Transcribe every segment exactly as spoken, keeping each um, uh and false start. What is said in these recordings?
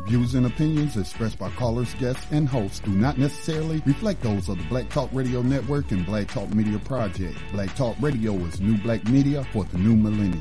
views and opinions expressed by callers, guests, and hosts do not necessarily reflect those of the Black Talk Radio Network and Black Talk Media Project. Black Talk Radio is new black media for the new millennium.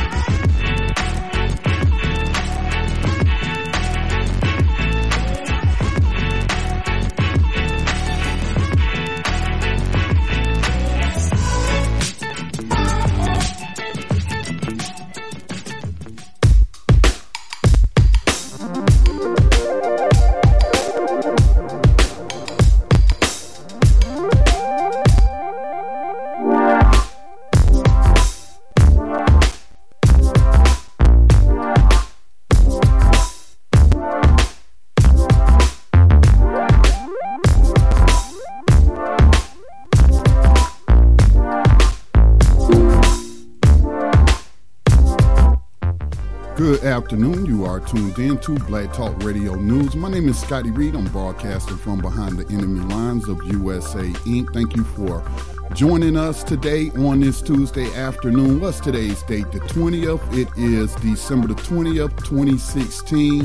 Good afternoon. You are tuned in to Black Talk Radio News. My name is Scotty Reed. I'm broadcasting from behind the enemy lines of U S A Incorporated. Thank you for joining us today on this Tuesday afternoon. What's today's date? The twentieth. It is December the twentieth, twenty sixteen.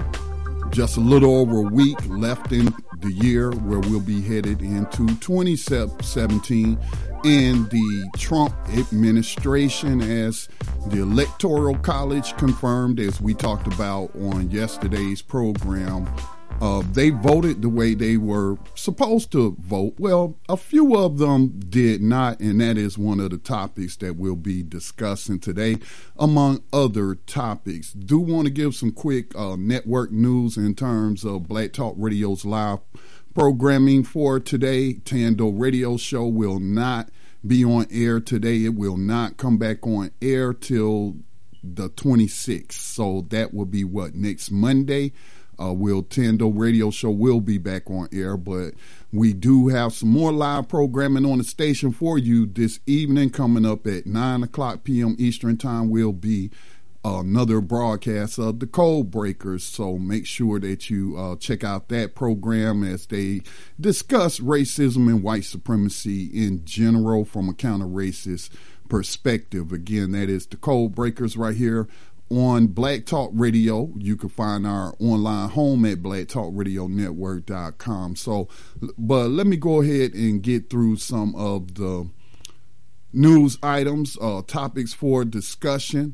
Just a little over a week left in the year where we'll be headed into twenty seventeen. In the Trump administration, as the Electoral College confirmed, as we talked about on yesterday's program, uh, they voted the way they were supposed to vote. Well, a few of them did not, and that is one of the topics that we'll be discussing today, among other topics. Do want to give some quick uh, network news in terms of Black Talk Radio's live programming for today. Tando Radio Show will not be on air today. It will not come back on air till the twenty-sixth. So that will be what, next Monday? Uh, will Tando Radio Show will be back on air, but we do have some more live programming on the station for you this evening. Coming up at nine o'clock p.m. Eastern Time will be another broadcast of the Code Breakers, so make sure that you uh, check out that program as they discuss racism and white supremacy in general from a counter-racist perspective. Again, that is the Code Breakers right here on Black Talk Radio. You can find our online home at black talk radio network dot com. So, but let me go ahead and get through some of the news items, uh, topics for discussion.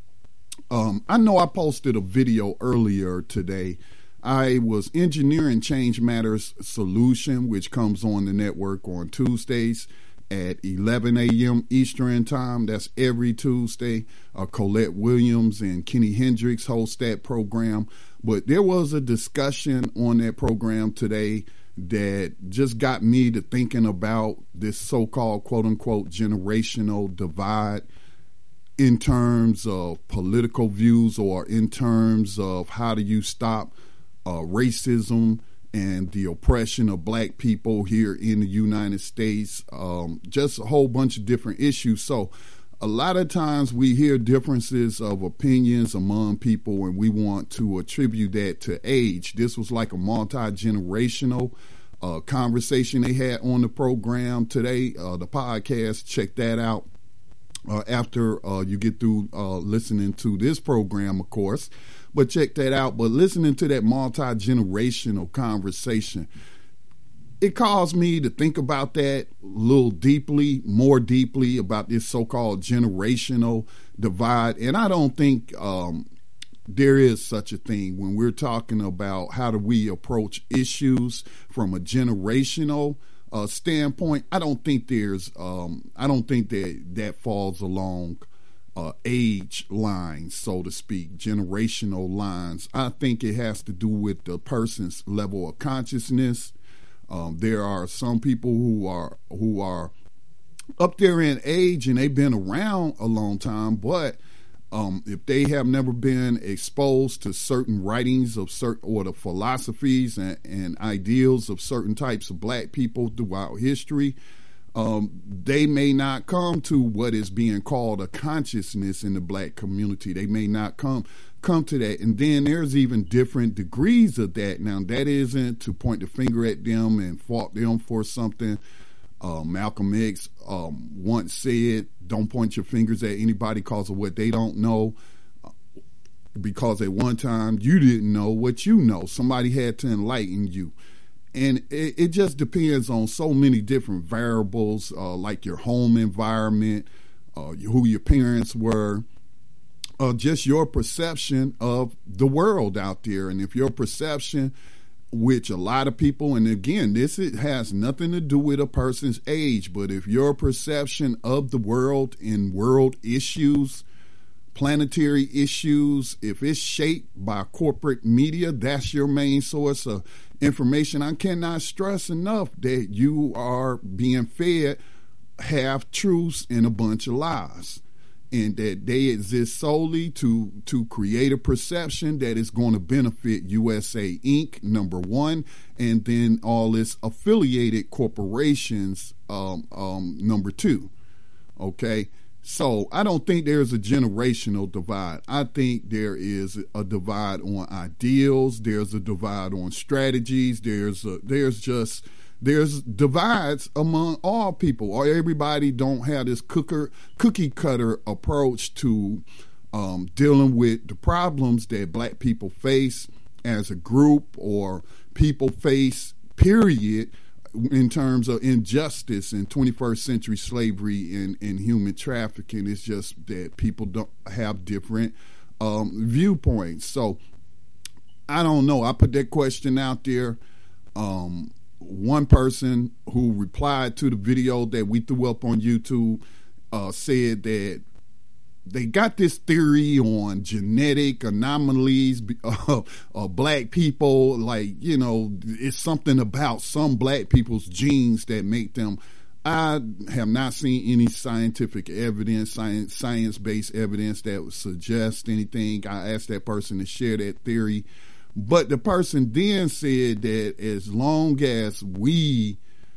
Um, I know I posted a video earlier today. I was engineering Change Matters Solution, which comes on the network on Tuesdays at eleven a.m. Eastern Time. That's every Tuesday. Uh, Colette Williams and Kenny Hendricks host that program. But there was a discussion on that program today that just got me to thinking about this so-called quote-unquote generational divide in terms of political views, or in terms of how do you stop uh, racism and the oppression of black people here in the United States. Um, just a whole bunch of different issues. So a lot of times we hear differences of opinions among people, and we want to attribute that to age. This was like a multi-generational uh, conversation they had on the program today, uh, the podcast. Check that out. Uh, after uh, you get through uh, listening to this program, of course, but check that out. But listening to that multi-generational conversation, it caused me to think about that a little deeply, more deeply, about this so-called generational divide. And I don't think um, there is such a thing when we're talking about how do we approach issues from a generational Uh, standpoint. I don't think there's, um, I don't think that that falls along uh, age lines, so to speak, generational lines. I think it has to do with the person's level of consciousness. Um, there are some people who are who are up there in age and they've been around a long time, but Um, if they have never been exposed to certain writings of certain, or the philosophies and, and ideals of certain types of black people throughout history, um, they may not come to what is being called a consciousness in the black community. They may not come come to that. And then there's even different degrees of that. Now, that isn't to point the finger at them and fault them for something. Uh, Malcolm X um, once said, don't point your fingers at anybody because of what they don't know. because at one time you didn't know what you know. Somebody had to enlighten you. And it, it just depends on so many different variables, uh, like your home environment, uh, who your parents were, uh, just your perception of the world out there. And if your perception, which a lot of people, and again, this it has nothing to do with a person's age, but if your perception of the world and world issues, planetary issues, if it's shaped by corporate media, that's your main source of information. I cannot stress enough that you are being fed half truths and a bunch of lies, and that they exist solely to to create a perception that is going to benefit U S A Incorporated, number one, and then all its affiliated corporations, um, um, number two. Okay. So I don't think there's a generational divide. I think there is a divide on ideals. There's a divide on strategies. There's a, there's just there's divides among all people. Or everybody don't have this cooker cookie cutter approach to um, dealing with the problems that black people face as a group, or people face, period, in terms of injustice in twenty-first century slavery and, and human trafficking. It's just that people don't have different um, viewpoints. So I don't know. I put that question out there. Um, one person who replied to the video that we threw up on YouTube uh, said that they got this theory on genetic anomalies of, of black people. Like, you know, it's something about some black people's genes that make them. I have not seen any scientific evidence, science, science-based evidence that would suggest anything. I asked that person to share that theory. But the person then said that as long as we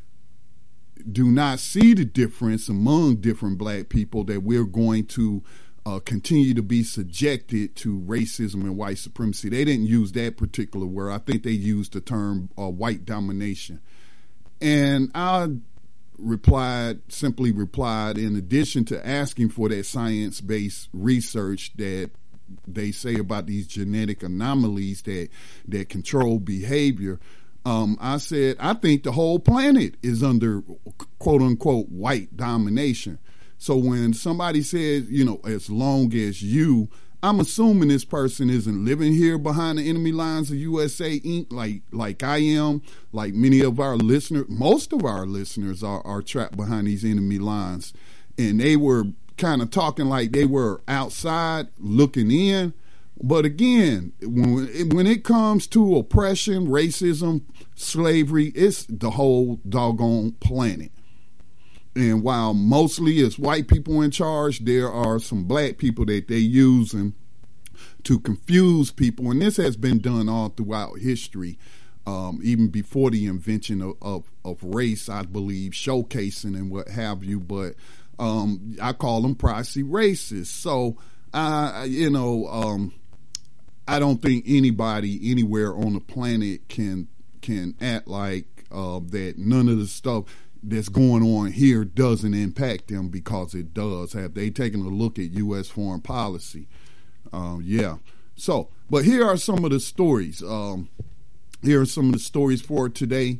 do not see the difference among different black people, that we're going to uh, continue to be subjected to racism and white supremacy. They didn't use that particular word. I think they used the term uh, white domination. And I replied, simply replied, in addition to asking for that science-based research that they say about these genetic anomalies that that control behavior, Um, I said, I think the whole planet is under quote unquote white domination. So when somebody says, you know, as long as you, I'm assuming this person isn't living here behind the enemy lines of U S A Incorporated like like I am, like many of our listeners, most of our listeners are, are trapped behind these enemy lines. And they were kind of talking like they were outside looking in. But again, when when it comes to oppression, racism, slavery, it's the whole doggone planet. And while mostly it's white people in charge, there are some black people that they using to confuse people. And this has been done all throughout history, um, even before the invention of, of, of race, I believe, showcasing and what have you. But um, I call them proxy racists. So, uh, you know, um, I don't think anybody anywhere on the planet can can act like uh, that none of the stuff that's going on here doesn't impact them, because it does. Have they taken a look at U S foreign policy? Um, yeah. So, but here are some of the stories. Um, here are some of the stories for today.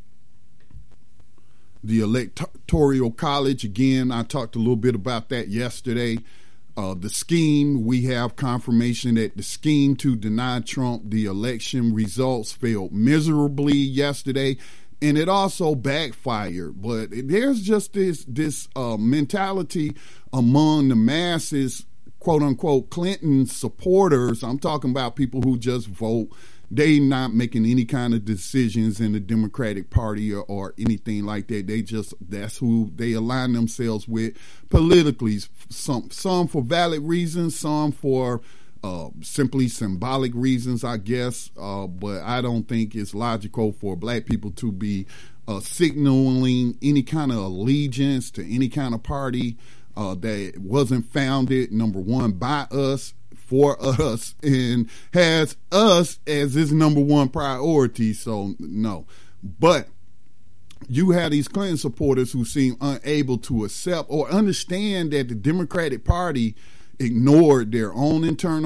The Electoral College, again, I talked a little bit about that yesterday. Uh, the scheme, we have confirmation that the scheme to deny Trump the election results failed miserably yesterday, and it also backfired. But there's just this this uh, mentality among the masses, quote unquote, Clinton supporters. I'm talking about people who just vote. They not making any kind of decisions in the Democratic Party or, or anything like that. They just, that's who they align themselves with politically. Some some for valid reasons, some for uh, simply symbolic reasons, I guess. Uh, but I don't think it's logical for black people to be uh, signaling any kind of allegiance to any kind of party uh, that wasn't founded, number one, by us, for us, and has us as its number one priority. So no, but you have these Clinton supporters who seem unable to accept or understand that the Democratic Party ignored their own internal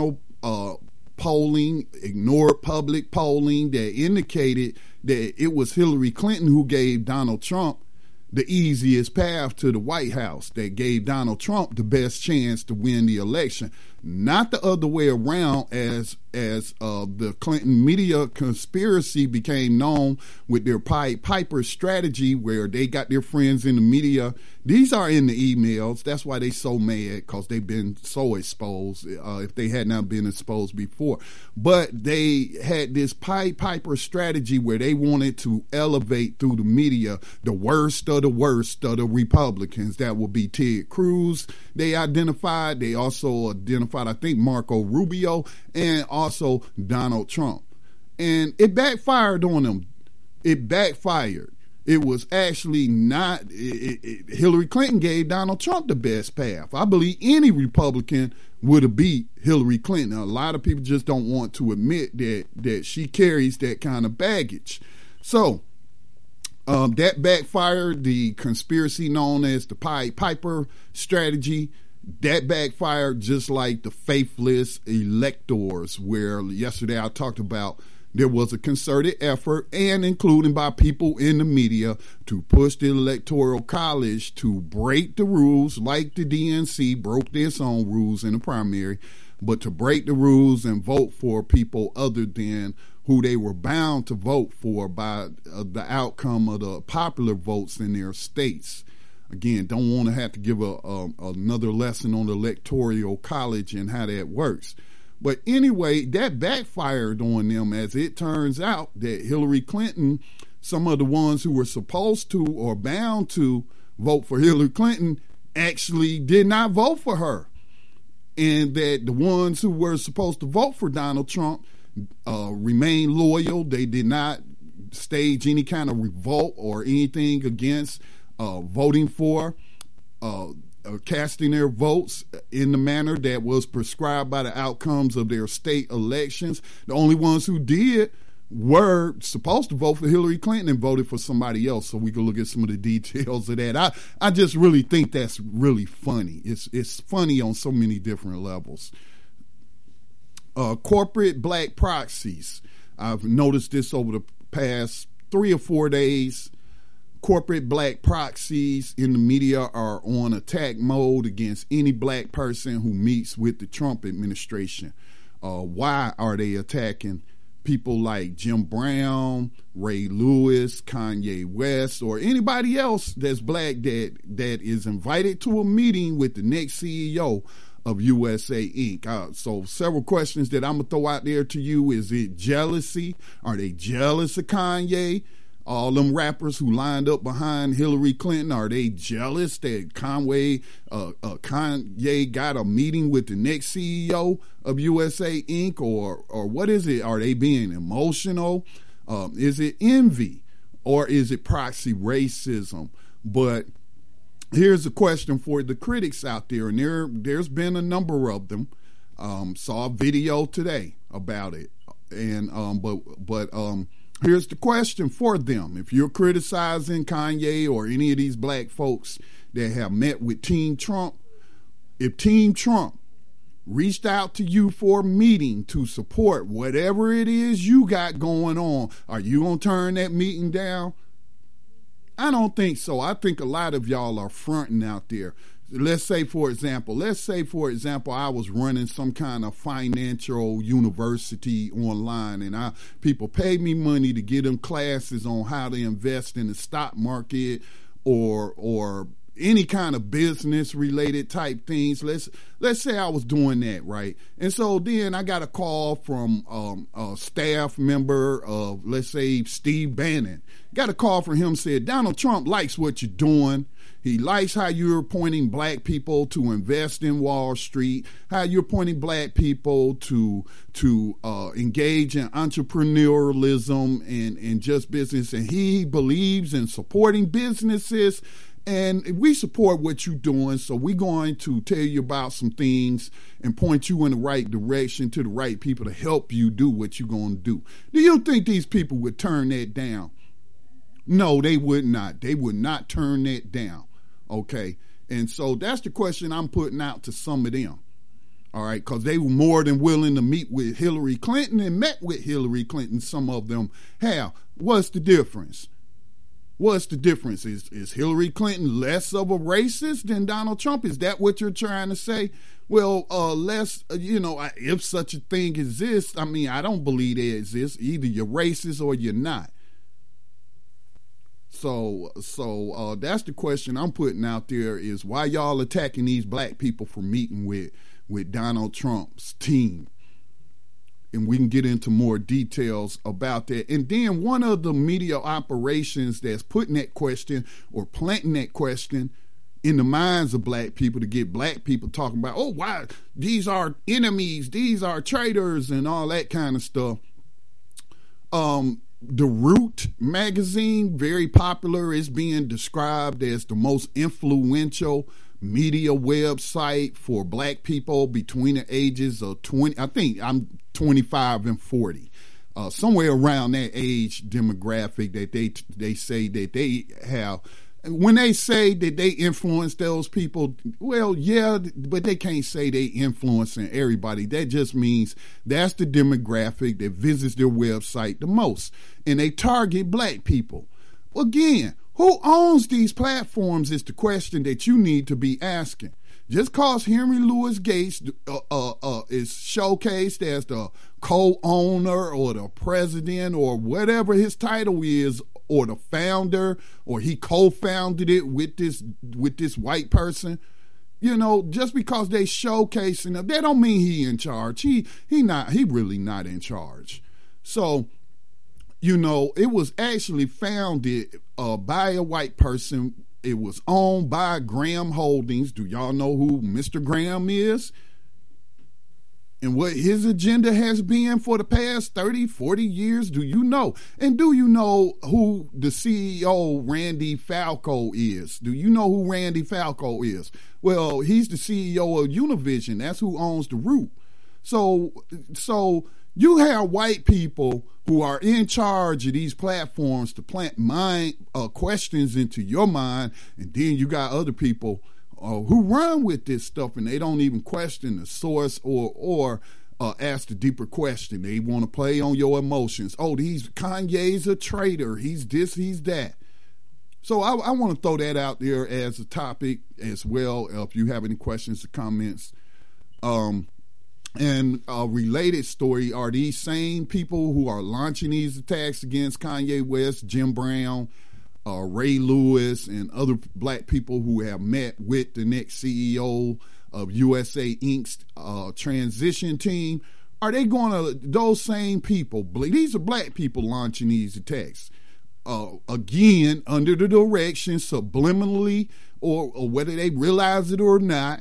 uh, polling, ignored public polling that indicated that it was Hillary Clinton who gave Donald Trump the easiest path to the White House, that gave Donald Trump the best chance to win the election, not the other way around, as as uh, the Clinton media conspiracy became known with their Pied Piper strategy, where they got their friends in the media. These are in the emails. That's why they so mad, because they've been so exposed, uh, if they had not been exposed before. But they had this Pied Piper strategy where they wanted to elevate through the media the worst of the worst of the Republicans. That would be Ted Cruz. They identified. They also identified, I think, Marco Rubio, and also Donald Trump. And it backfired on them. It backfired. It was actually not, it, it, Hillary Clinton gave Donald Trump the best path. I believe any Republican would have beat Hillary Clinton. A lot of people just don't want to admit that, that she carries that kind of baggage. So, um, that backfired. The conspiracy known as the Pied Piper strategy, that backfired, just like the faithless electors, where yesterday I talked about there was a concerted effort, and including by people in the media, to push the Electoral College to break the rules, like the D N C broke its own rules in the primary, but to break the rules and vote for people other than who they were bound to vote for by uh, the outcome of the popular votes in their states. Again, don't want to have to give a, a another lesson on the Electoral College and how that works. But anyway, that backfired on them, as it turns out that Hillary Clinton, some of the ones who were supposed to or bound to vote for Hillary Clinton, actually did not vote for her. And that the ones who were supposed to vote for Donald Trump uh, remained loyal. They did not stage any kind of revolt or anything against uh, voting for uh Uh, casting their votes in the manner that was prescribed by the outcomes of their state elections. The only ones who did were supposed to vote for Hillary Clinton and voted for somebody else. So we can look at some of the details of that. I, I just really think that's really funny. It's it's funny on so many different levels. Uh, corporate black proxies. I've noticed this over the past three or four days. Corporate black proxies in the media are on attack mode against any black person who meets with the Trump administration. Uh, why are they attacking people like Jim Brown, Ray Lewis, Kanye West, or anybody else that's black that that is invited to a meeting with the next C E O of U S A Incorporated? Uh, so several questions that I'm going to throw out there to you. Is it jealousy? Are they jealous of Kanye? All them rappers who lined up behind Hillary Clinton, are they jealous that Conway, uh, uh, Kanye got a meeting with the next C E O of U S A Incorporated? Or, or what is it? Are they being emotional? Um, is it envy? Or is it proxy racism? But here's a question for the critics out there, and there, there's been a number of them. Um, saw a video today about it. And um, but but um. Here's the question for them. If you're criticizing Kanye or any of these black folks that have met with Team Trump, if Team Trump reached out to you for a meeting to support whatever it is you got going on, are you going to turn that meeting down? I don't think so. I think a lot of y'all are fronting out there. Let's say, for example, let's say, for example, I was running some kind of financial university online, and I people pay me money to get them classes on how to invest in the stock market or or any kind of business related type things. Let's let's say I was doing that, right? And so then I got a call from um, a staff member of, let's say, Steve Bannon. Got a call from him, said, Donald Trump likes what you're doing. He likes how you're appointing black people to invest in Wall Street, how you're appointing black people to to uh, engage in entrepreneurialism and, and just business. And he believes in supporting businesses. And we support what you're doing, so we're going to tell you about some things and point you in the right direction to the right people to help you do what you're going to do. Do you think these people would turn that down? No, they would not. They would not turn that down. Okay. And so that's the question I'm putting out to some of them. All right, because they were more than willing to meet with Hillary Clinton and met with Hillary Clinton. Some of them have. What's the difference? What's the difference? Is is Hillary Clinton less of a racist than Donald Trump? Is that what you're trying to say? Well, uh, less, uh, you know, if such a thing exists, I mean, I don't believe it exists. Either you're racist or you're not. So, so uh, that's the question I'm putting out there is why y'all attacking these black people for meeting with, with Donald Trump's team? And we can get into more details about that. And then one of the media operations that's putting that question or planting that question in the minds of black people to get black people talking about, oh, why these are enemies, these are traitors and all that kind of stuff. Um, the Root magazine, very popular, is being described as the most influential media website for black people between the ages of twenty. I think I'm twenty-five and forty, uh, somewhere around that age demographic that they they say that they have. When they say that they influence those people, well, yeah, but they can't say they influencing everybody. That just means that's the demographic that visits their website the most, and they target black people. Again, who owns these platforms is the question that you need to be asking. Just because Henry Louis Gates uh, uh, uh, is showcased as the co-owner or the president or whatever his title is, or the founder, or he co-founded it with this with this white person, you know, just because they showcasing him, that don't mean he in charge. He he not he really not in charge. So, you know, it was actually founded uh, by a white person. It was owned by Graham Holdings. Do y'all know who Mister Graham is? And what his agenda has been for the past thirty, forty years? Do you know? And do you know who the C E O, Randy Falco, is? Do you know who Randy Falco is? Well, he's the C E O of Univision. That's who owns The Root. So, so you have white people who are in charge of these platforms to plant mind uh, questions into your mind, and then you got other people Uh, who run with this stuff and they don't even question the source or or uh, ask the deeper question. They want to play on your emotions. Oh, he's Kanye's a traitor. He's this, he's that. So I, I want to throw that out there as a topic as well. If you have any questions or comments. Um, and a related story, are these same people who are launching these attacks against Kanye West, Jim Brown, Uh, Ray Lewis, and other black people who have met with the next C E O of U S A Incorporated's uh, transition team? Are they going to, those same people, these are black people launching these attacks, uh, again, under the direction, subliminally, or, or whether they realize it or not,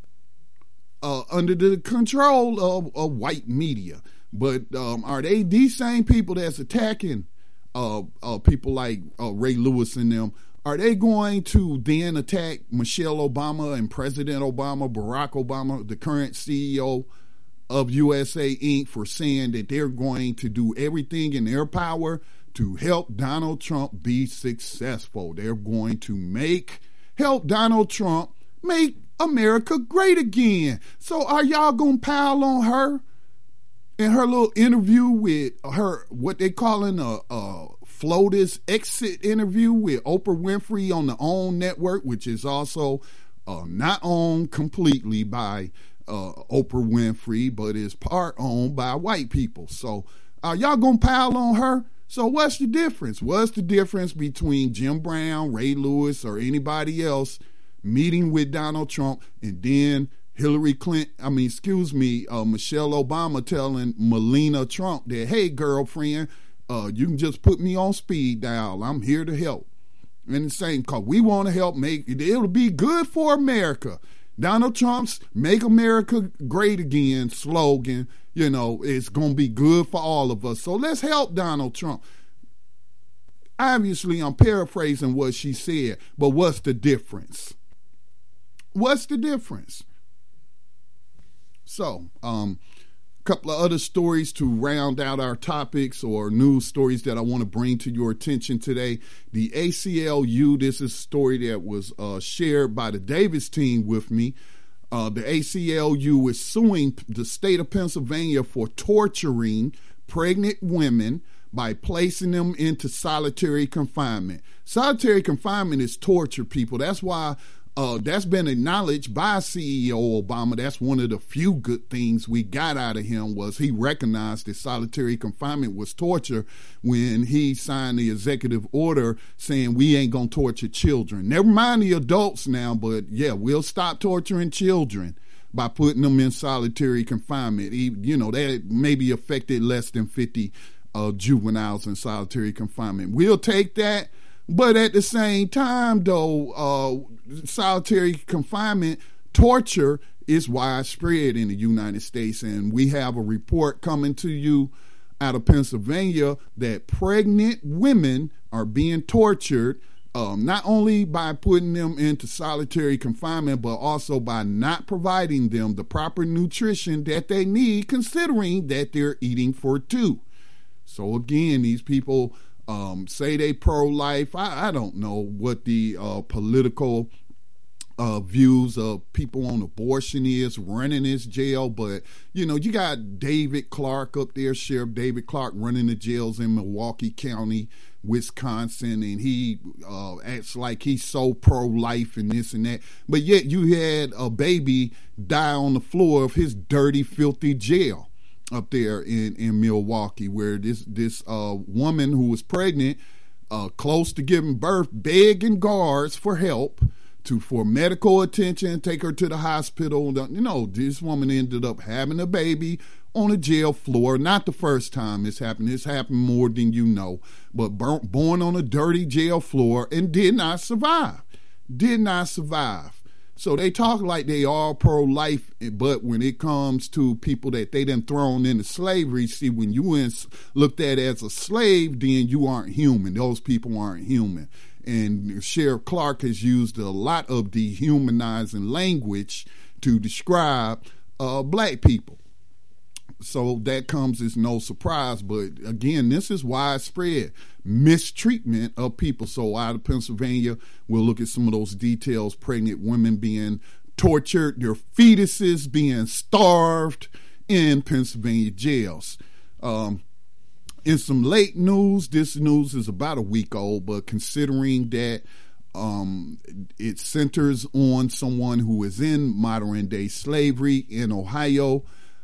uh, under the control of, of white media. But um, are they these same people that's attacking Uh, uh, people like uh, Ray Lewis and them, are they going to then attack Michelle Obama and President Obama, Barack Obama, the current C E O of U S A Incorporated, for saying that they're going to do everything in their power to help Donald Trump be successful? They're going to make, help Donald Trump make America great again. So are y'all going to pile on her? In her little interview with her, what they calling a, a FLOTUS exit interview with Oprah Winfrey on the OWN network, which is also uh, not owned completely by uh, Oprah Winfrey, but is part owned by white people. So are y'all going to pile on her? So what's the difference? What's the difference between Jim Brown, Ray Lewis, or anybody else meeting with Donald Trump and then Hillary Clinton, I mean, excuse me, uh, Michelle Obama telling Melania Trump that, hey, girlfriend, uh, you can just put me on speed dial. I'm here to help. And the same, because we want to help make, it'll be good for America. Donald Trump's Make America Great Again slogan, you know, it's going to be good for all of us. So let's help Donald Trump. Obviously, I'm paraphrasing what she said, but what's the difference? What's the difference? So, um, a couple of other stories to round out our topics or news stories that I want to bring to your attention today. The A C L U, this is a story that was uh, shared by the Davis team with me. Uh, the A C L U is suing the state of Pennsylvania for torturing pregnant women by placing them into solitary confinement. Solitary confinement is torture, people. That's why uh, that's been acknowledged by C E O Obama. That's one of the few good things we got out of him, was he recognized that solitary confinement was torture when he signed the executive order saying we ain't going to torture children. Never mind the adults now, but yeah, we'll stop torturing children by putting them in solitary confinement. He, you know, that maybe affected less than fifty uh, juveniles in solitary confinement. We'll take that. But at the same time, though, uh, solitary confinement, torture is widespread in the United States. And we have a report coming to you out of Pennsylvania that pregnant women are being tortured, um, not only by putting them into solitary confinement, but also by not providing them the proper nutrition that they need, considering that they're eating for two. So again, these people Um, say they pro-life. I, I don't know what the uh, political uh, views of people on abortion is running this jail, but you know, you got David Clark up there, Sheriff David Clark, running the jails in Milwaukee County, Wisconsin, and he uh, acts like he's so pro-life and this and that, but yet you had a baby die on the floor of his dirty, filthy jail up there in, in Milwaukee, where this this uh, woman who was pregnant, uh, close to giving birth, begging guards for help, to for medical attention, take her to the hospital. You know, this woman ended up having a baby on a jail floor. Not the first time this happened. This happened more than you know. But born on a dirty jail floor and did not survive. Did not survive. So they talk like they all pro-life, but when it comes to people that they done thrown into slavery, see, when you in, looked at as a slave, then you aren't human. Those people aren't human. And Sheriff Clark has used a lot of dehumanizing language to describe uh, black people. So that comes as no surprise. But again, this is widespread mistreatment of people. So out of Pennsylvania, we'll look at some of those details. Pregnant women being tortured, their fetuses being starved in Pennsylvania jails. Um, in some late news, this news is about a week old, but considering that um, it centers on someone who is in modern day slavery in Ohio,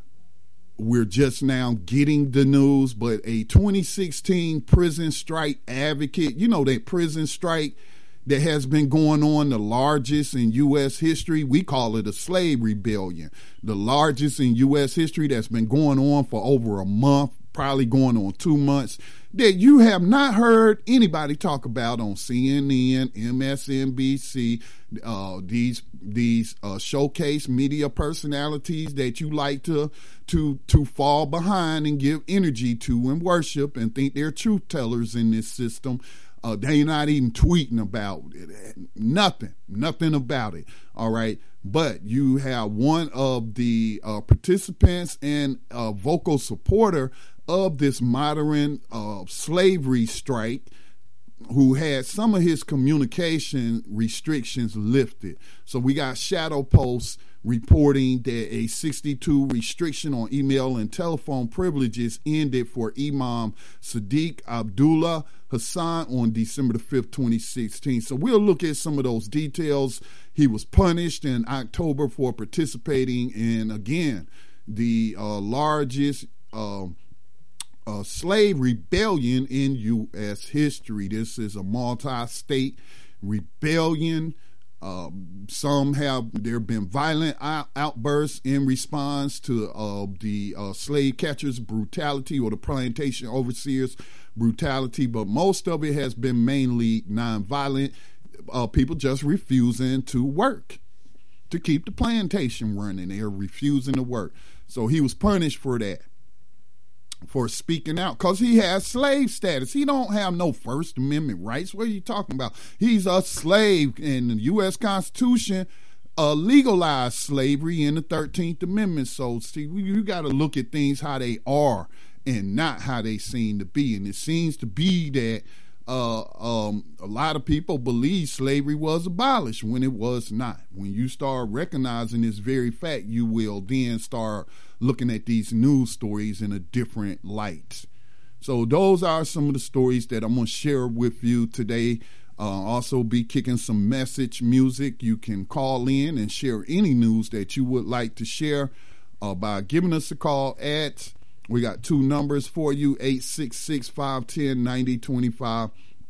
we're just now getting the news, but a twenty sixteen prison strike advocate, you know, that prison strike that has been going on, the largest in U S history. We call it a slave rebellion. The largest in U S history that's been going on for over a month, probably going on two months, that you have not heard anybody talk about on C N N, M S N B C, uh, these these uh, showcase media personalities that you like to to to fall behind and give energy to and worship and think they're truth tellers in this system. Uh, they're not even tweeting about it. Nothing, nothing about it. All right. But you have one of the uh, participants and a vocal supporter of this modern uh, slavery strike, who had some of his communication restrictions lifted. So we got Shadow Post reporting that a sixty-two restriction on email and telephone privileges ended for Imam Sadiq Abdullah Hassan on December the fifth, twenty sixteen. So we'll look at some of those details. He was punished in October for participating in, again, the uh, largest uh, uh, slave rebellion in U S history. This is a multi-state rebellion. Uh, some have, there have been violent out, outbursts in response to uh, the uh, slave catchers' brutality or the plantation overseers' brutality, but most of it has been mainly nonviolent. Uh, people just refusing to work to keep the plantation running. They're refusing to work. So he was punished for that, for speaking out, because he has slave status. He don't have no First Amendment rights. What are you talking about? He's a slave, and the U S Constitution uh, legalized slavery in the thirteenth Amendment. So, see, you got to look at things how they are and not how they seem to be. And it seems to be that uh, um, a lot of people believe slavery was abolished when it was not. When you start recognizing this very fact, you will then start looking at these news stories in a different light. So those are some of the stories that I'm going to share with you today. Uh, also be kicking some message music. You can call in and share any news that you would like to share uh, by giving us a call at, we got two numbers for you, eight six six, five one zero, nine zero two five,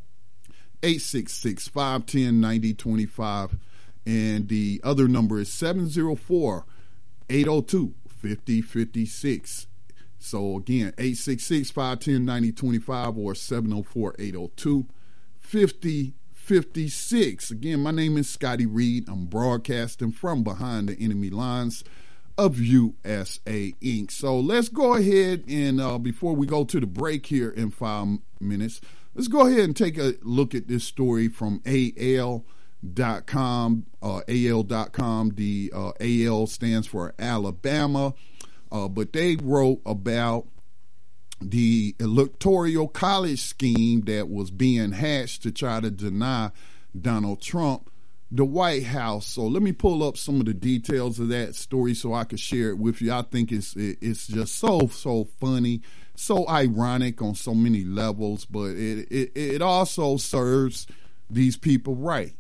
eight six six, five one zero, nine zero two five, and the other number is seven zero four, eight zero two, five zero five six. So again, eight six six, five one zero, nine zero two five or seven zero four, eight zero two, five zero five six. Again, my name is Scotty Reed. I'm broadcasting from behind the enemy lines of U S A Incorporated. So let's go ahead and uh, before we go to the break here in five minutes, let's go ahead and take a look at this story from A L dot com. Uh, A L dot com, the uh, A L stands for Alabama, uh, but they wrote about the electoral college scheme that was being hatched to try to deny Donald Trump the White House. So let me pull up some of the details of that story so I can share it with you. I think it's it's just so, so funny, so ironic on so many levels, but it it, it also serves these people right,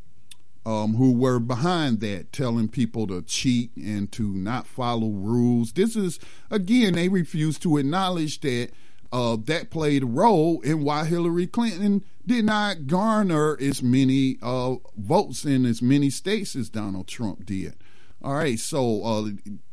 um, who were behind that, telling people to cheat and to not follow rules. This is, again, they refuse to acknowledge that Uh, that played a role in why Hillary Clinton did not garner as many uh, votes in as many states as Donald Trump did. All right, so uh,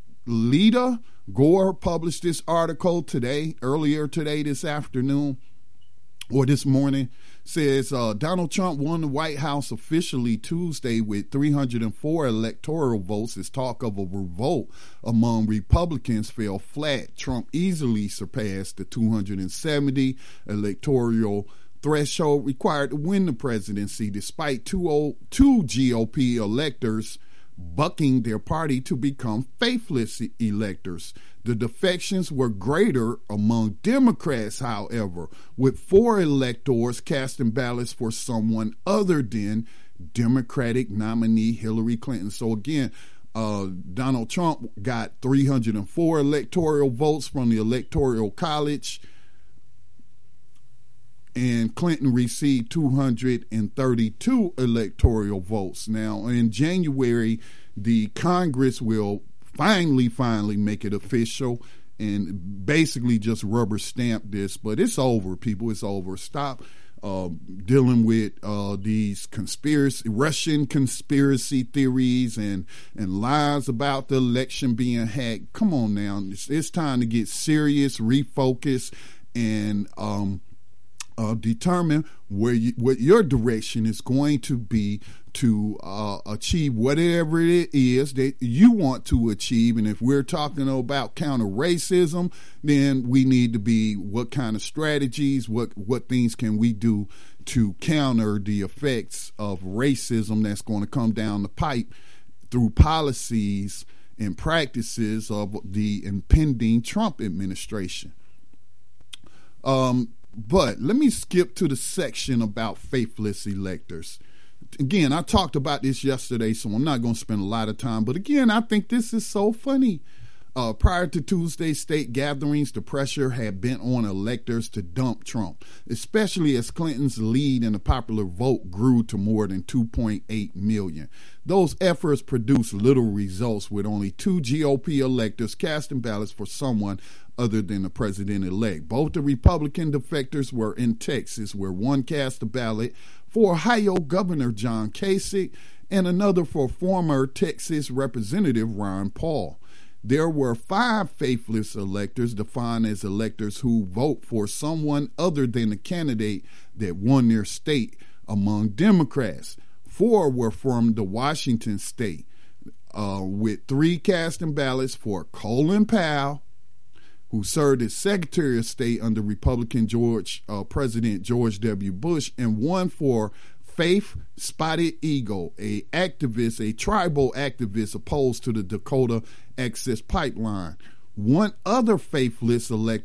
Lita Gore published this article today, earlier today, this afternoon, or this morning, says uh, Donald Trump won the White House officially Tuesday with three hundred four electoral votes as talk of a revolt among Republicans fell flat. Trump easily surpassed the two hundred seventy electoral threshold required to win the presidency, despite two, two G O P electors bucking their party to become faithless electors. The defections were greater among Democrats, however, with four electors casting ballots for someone other than Democratic nominee Hillary Clinton. So again, uh, Donald Trump got three hundred four electoral votes from the Electoral College, and Clinton received two hundred thirty-two electoral votes. Now, in January, the Congress will finally, finally make it official and basically just rubber stamp this. But it's over, people. It's over. Stop uh, dealing with uh, these conspiracy, Russian conspiracy theories and, and lies about the election being hacked. Come on now. It's, it's time to get serious, refocus, and um, Uh, determine where you, what your direction is going to be to uh, achieve whatever it is that you want to achieve. And if we're talking about counter racism, then we need to be what kind of strategies, what what things can we do to counter the effects of racism that's going to come down the pipe through policies and practices of the impending Trump administration. Um. But let me skip to the section about faithless electors. Again, I talked about this yesterday, so I'm not going to spend a lot of time. But again, I think this is so funny. Uh, prior to Tuesday's state gatherings, the pressure had been on electors to dump Trump, especially as Clinton's lead in the popular vote grew to more than two point eight million. Those efforts produced little results, with only two G O P electors casting ballots for someone other than the president-elect. Both the Republican defectors were in Texas, where one cast a ballot for Ohio Governor John Kasich and another for former Texas Representative Ron Paul. There were five faithless electors, defined as electors who vote for someone other than the candidate that won their state among Democrats. Four were from the Washington state, uh, with three casting ballots for Colin Powell, who served as Secretary of State under Republican George uh, President George W. Bush, and one for Faith Spotted Eagle, a activist, a tribal activist opposed to the Dakota Access Pipeline. One other faithless elector,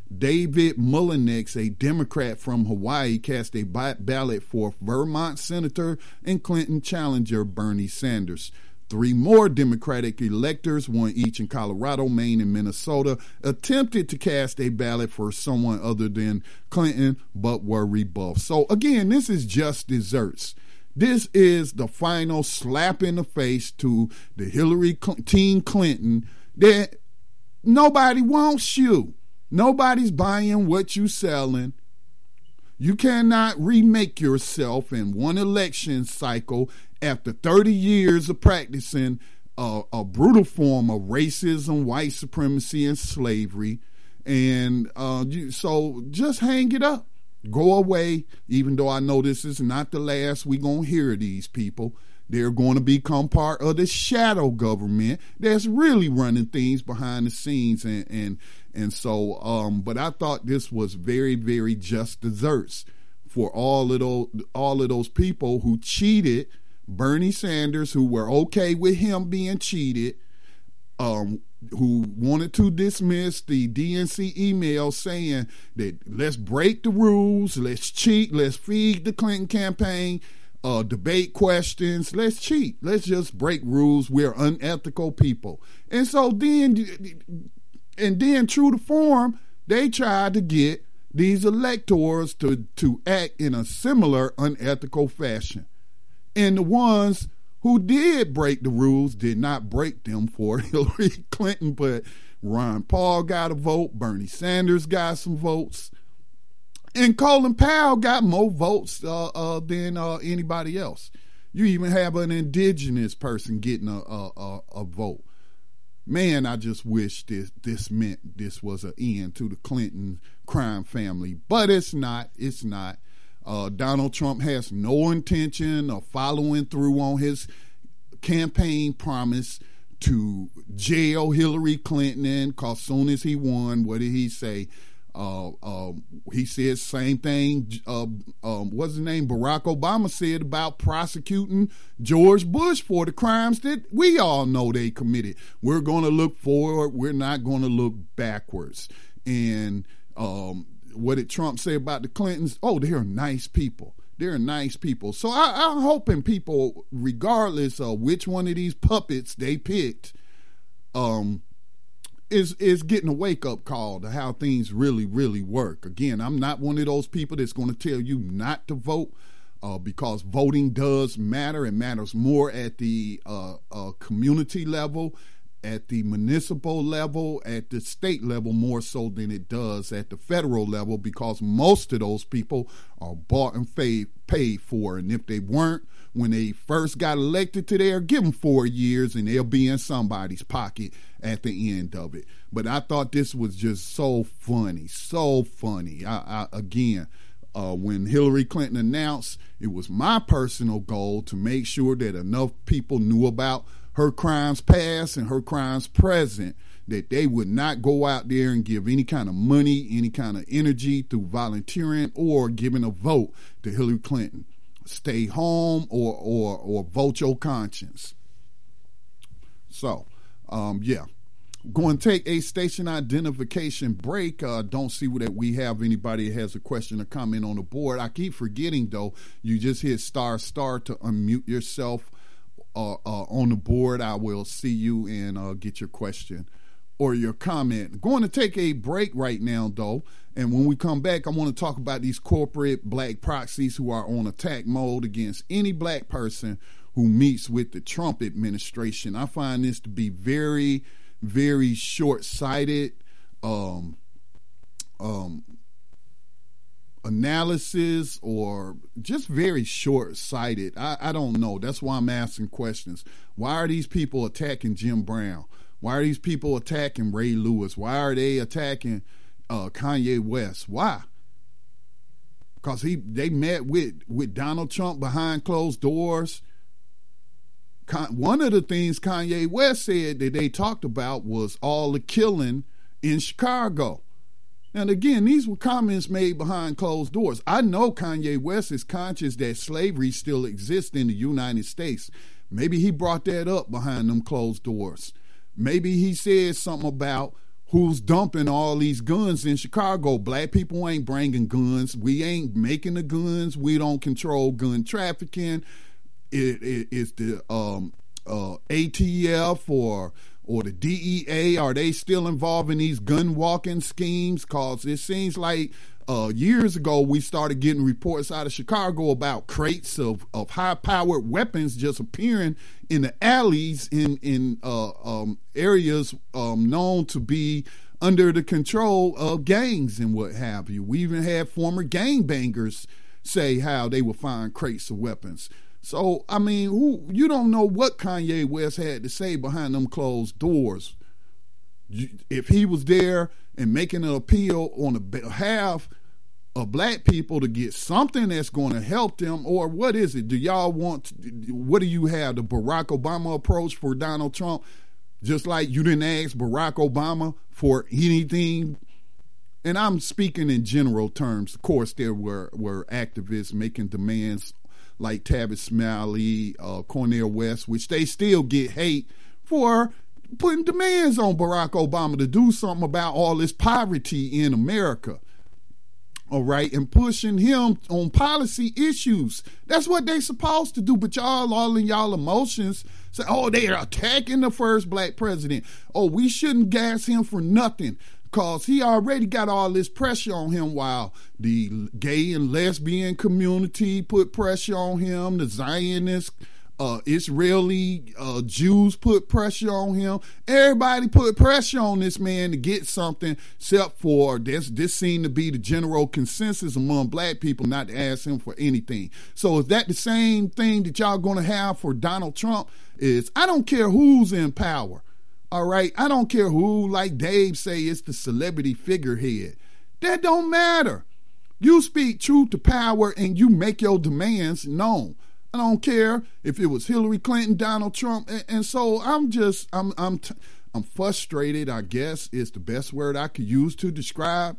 David Mullinex, a Democrat from Hawaii, cast a ballot for Vermont Senator and Clinton challenger Bernie Sanders. Three more Democratic electors, one each in Colorado, Maine, and Minnesota, attempted to cast a ballot for someone other than Clinton, but were rebuffed. So again, this is just desserts. This is the final slap in the face to the Hillary Team Clinton that nobody wants you. Nobody's buying what you selling. You cannot remake yourself in one election cycle after thirty years of practicing uh, a brutal form of racism, white supremacy, and slavery. And uh, you, so just hang it up. Go away, even though I know this is not the last we're going to hear of these people. They're going to become part of the shadow government that's really running things behind the scenes. And and, and so, um, but I thought this was very, very just desserts for all of those, all of those people who cheated Bernie Sanders, who were okay with him being cheated, um, who wanted to dismiss the D N C email saying that let's break the rules, let's cheat, let's feed the Clinton campaign, uh, debate questions, let's cheat, let's just break rules. We're unethical people. And so then, and then true to form, they tried to get these electors to, to act in a similar unethical fashion. And the ones who did break the rules did not break them for Hillary Clinton, but Ron Paul got a vote, Bernie Sanders got some votes, and Colin Powell got more votes uh, uh, than uh, anybody else. You even have an indigenous person getting a, a, a, a vote. Man, I just wish this this meant this was an end to the Clinton crime family, but it's not. It's not. Uh, Donald Trump has no intention of following through on his campaign promise to jail Hillary Clinton, because soon as he won, what did he say? Uh, uh, he said same thing, uh, um, what's his name, Barack Obama said about prosecuting George Bush for the crimes that we all know they committed. We're going to look forward. We're not going to look backwards. And um what did Trump say about the Clintons? Oh, they're nice people. They're nice people. So I, I'm hoping people, regardless of which one of these puppets they picked, um, is is getting a wake-up call to how things really, really work. Again, I'm not one of those people that's going to tell you not to vote, uh, because voting does matter. It matters more at the uh, uh, community level, at the municipal level, at the state level, more so than it does at the federal level, because most of those people are bought and paid, paid for. And if they weren't, when they first got elected to there, give them four years and they'll be in somebody's pocket at the end of it. But I thought this was just so funny, so funny. I, I again, uh, when Hillary Clinton announced, it was my personal goal to make sure that enough people knew about her crimes past and her crimes present, that they would not go out there and give any kind of money, any kind of energy through volunteering or giving a vote to Hillary Clinton. Stay home or or or vote your conscience. So, um, yeah. Going to take a station identification break. Uh, don't see that we have anybody that has a question or comment on the board. I keep forgetting, though, you just hit star star to unmute yourself. Uh, uh, on the board. I will see you and uh, get your question or your comment. Going to take a break right now, though, and when we come back, I want to talk about these corporate black proxies who are on attack mode against any black person who meets with the Trump administration. I find this to be very, very short-sighted um, um, analysis, or just very short-sighted. I, I don't know. That's why I'm asking questions. Why are these people attacking Jim Brown? Why are these people attacking Ray Lewis? Why are they attacking uh, Kanye West? Why? Because he they met with, with Donald Trump behind closed doors. Con- one of the things Kanye West said that they talked about was all the killing in Chicago. And again, these were comments made behind closed doors. I know Kanye West is conscious that slavery still exists in the United States. Maybe he brought that up behind them closed doors. Maybe he said something about who's dumping all these guns in Chicago. Black people ain't bringing guns. We ain't making the guns. We don't control gun trafficking. It, it, it's the um, uh, A T F or or the D E A. Are they still involved in these gun walking schemes? Because it seems like uh, years ago we started getting reports out of Chicago about crates of, of high-powered weapons just appearing in the alleys in, in uh, um, areas um, known to be under the control of gangs and what have you. We even had former gangbangers say how they would find crates of weapons. So, I mean, who you don't know what Kanye West had to say behind them closed doors. You, if he was there and making an appeal on the behalf of black people to get something that's going to help them, or what is it? Do y'all want, to, what do you have, the Barack Obama approach for Donald Trump? Just like you didn't ask Barack Obama for anything. And I'm speaking in general terms. Of course, there were, were activists making demands like Tavis Smiley, uh, Cornel West, which they still get hate for putting demands on Barack Obama to do something about all this poverty in America. All right, and pushing him on policy issues. That's what they supposed to do. But y'all, all in y'all emotions, say, oh, they are attacking the first black president. Oh, we shouldn't gas him for nothing, because he already got all this pressure on him, while the gay and lesbian community put pressure on him, the Zionist uh, Israeli uh, Jews put pressure on him. Everybody put pressure on this man to get something, except for this. This seemed to be the general consensus among black people not to ask him for anything. So is that the same thing that y'all going to have for Donald Trump? Is I don't care who's in power. All right, I don't care who, like Dave say, it's the celebrity figurehead. That don't matter. You speak truth to power and you make your demands known. I don't care if it was Hillary Clinton, Donald Trump, and, and so I'm just I'm I'm t- I'm frustrated, I guess is the best word I could use to describe.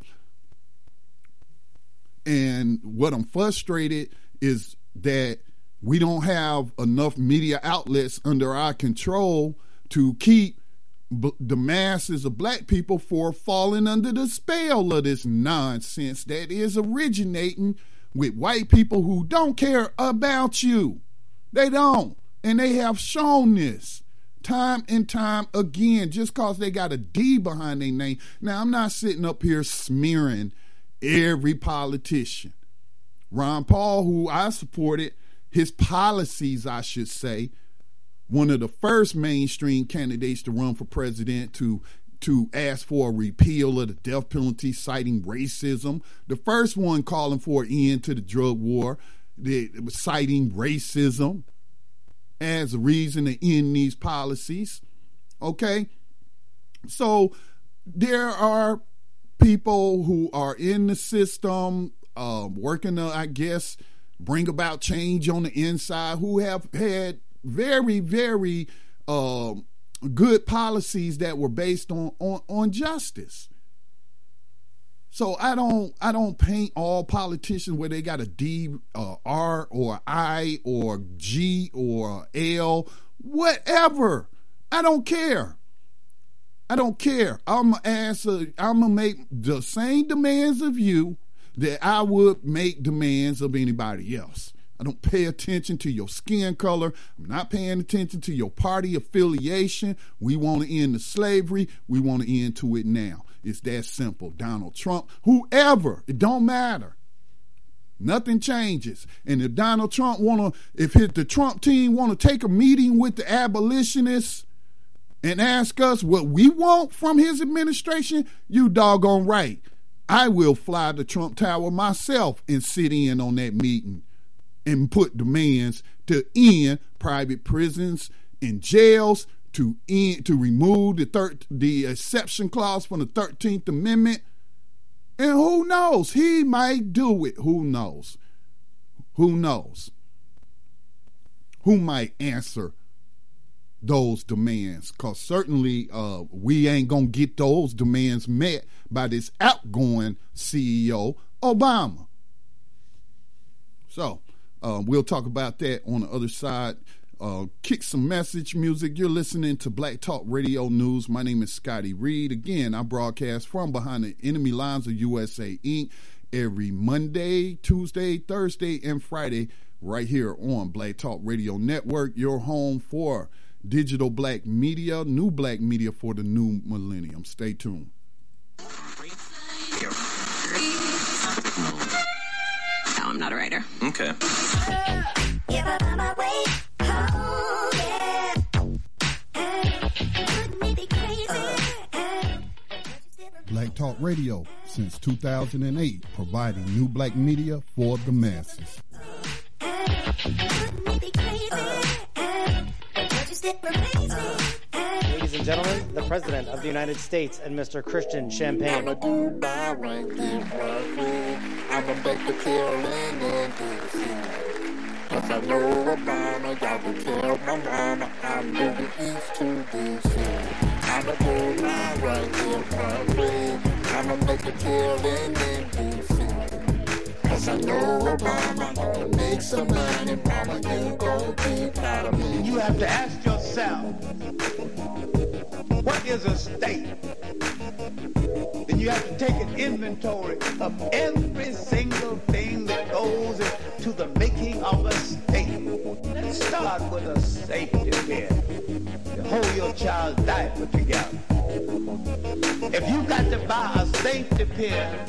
And what I'm frustrated is that we don't have enough media outlets under our control to keep b- the masses of black people from falling under the spell of this nonsense that is originating with white people who don't care about you. They don't. And they have shown this time and time again, just because they got a D behind their name. Now, I'm not sitting up here smearing every politician. Ron Paul, who I supported, his policies, I should say, one of the first mainstream candidates to run for president to to ask for a repeal of the death penalty, citing racism. The first one calling for an end to the drug war, the, citing racism as a reason to end these policies. Okay? So there are people who are in the system, uh, working to, I guess, bring about change on the inside, who have had very, very uh, good policies that were based on, on, on justice. So I don't I don't paint all politicians where they got a D, uh, R, or I, or G, or L, whatever. I don't care. I don't care. I'm gonna ask. A, I'm gonna make the same demands of you that I would make demands of anybody else. I don't pay attention to your skin color. I'm not paying attention to your party affiliation. We want to end the slavery. We want to end to it now. It's that simple. Donald Trump, whoever, it don't matter. Nothing changes. And if Donald Trump want to, if his, the Trump team want to take a meeting with the abolitionists and ask us what we want from his administration, you doggone right. I will fly to Trump Tower myself and sit in on that meeting and put demands to end private prisons and jails, to end, to remove the thir- the exception clause from the thirteenth Amendment. And who knows? He might do it. Who knows? Who knows? Who might answer those demands? Because certainly uh, we ain't going to get those demands met by this outgoing C E O, Obama. So, Uh, we'll talk about that on the other side uh, kick some message music. You're listening to Black Talk Radio News. My name is Scotty Reed. Again, I broadcast from behind the enemy lines of U S A Incorporated every Monday, Tuesday, Thursday, and Friday right here on Black Talk Radio Network, your home for digital black media, new black media for the new millennium. Stay tuned. No, I'm not a writer. Okay. Black Talk Radio since two thousand eight, providing new black media for the masses. Ladies and gentlemen, the President of the United States and Mister Christian Champagne. I'm a dude by ranking working. I'm a baker killing in D C. Cause I know Obama got to tell my mama I'm moving east to D C. I'm a dude by ranking working. I'm a baker killing in D C. Cause I know Obama gonna make some money, mama, you gon' be proud of me. You have to ask yourself, what is a state? Then you have to take an inventory of every single thing that goes into the making of a state. Let's start with a safety pin to hold your child's diaper together. If you got to buy a safety pin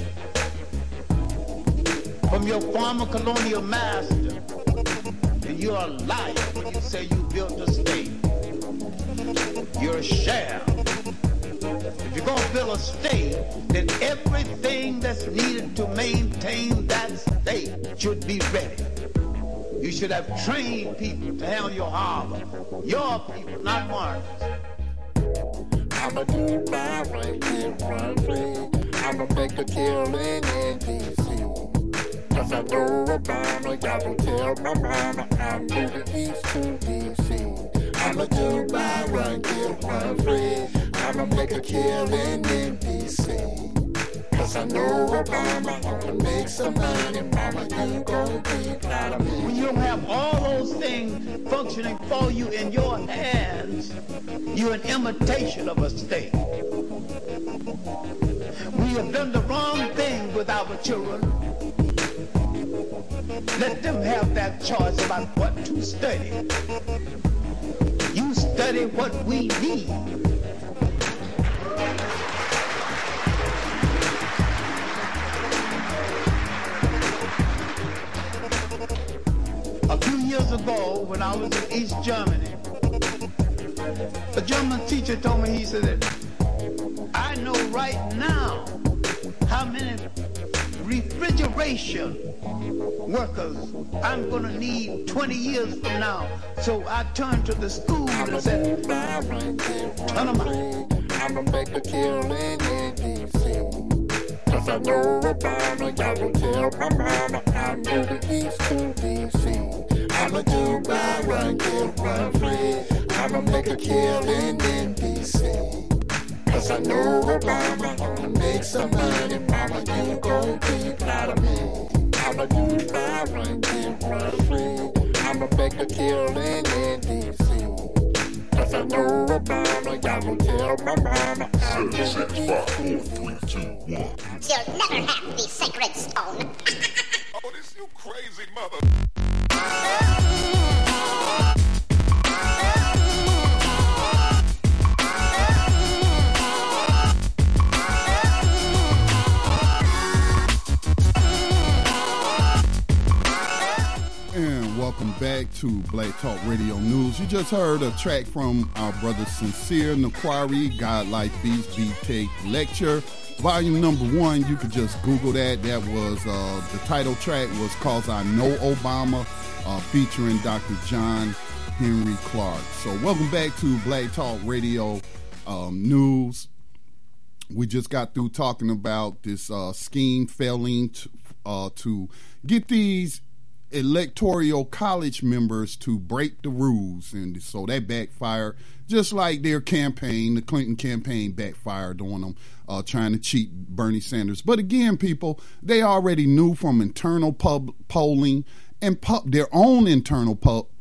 from your former colonial master, then you're a liar when you say you built a state. You're a sham. If you're going to build a state, then everything that's needed to maintain that state should be ready. You should have trained people to handle your harbor. Your people, not foreigners. I'm a dude by ranking working. I'm a baker killing in D C. Cause I know Obama got to tell my mama I'm moving east to D C. I'm a dude by ranking working. I'm a baker killing in D C. Cause I know Obama gonna make some money, mama, you gon' be proud of me. When you don't have all those things functioning for you in your hands, you're an imitation of a state. We have done the wrong thing with our children. Let them have that choice about what to study. You study what we need. A few years ago, when I was in East Germany, a German teacher told me, he said that I know right now how many refrigeration workers I'm going to need twenty years from now. So I turned to the school and said, turn them out. I'm a baker killing in D C. Cause I know Obama got to tell my mama I'm moving east to D C. I'm a dude by ranking working. I'm a baker killing in D C. Cause I know Obama gonna make some money, mama, you gon' be proud of me. I'm a dude by ranking working. I'm a baker killing in D C. Cause I know Obama got to tell my mama I'm moving east to D C. You'll never have the sacred stone. Oh, this you crazy mother. And welcome back to Black Talk Radio News. You just heard a track from our brother Sincere Naquari, God Life Beats B-Take Lecture. Volume number one, you could just Google that. That was, uh, the title track was Cause I Know Obama, uh, featuring Doctor John Henry Clark. So welcome back to Black Talk Radio um, News. We just got through talking about this uh, scheme failing to, uh, to get these electoral college members to break the rules, and so that backfired, just like their campaign, the Clinton campaign backfired on them, uh, trying to cheat Bernie Sanders. But again, people, they already knew from internal pub polling and pub, their own internal pub,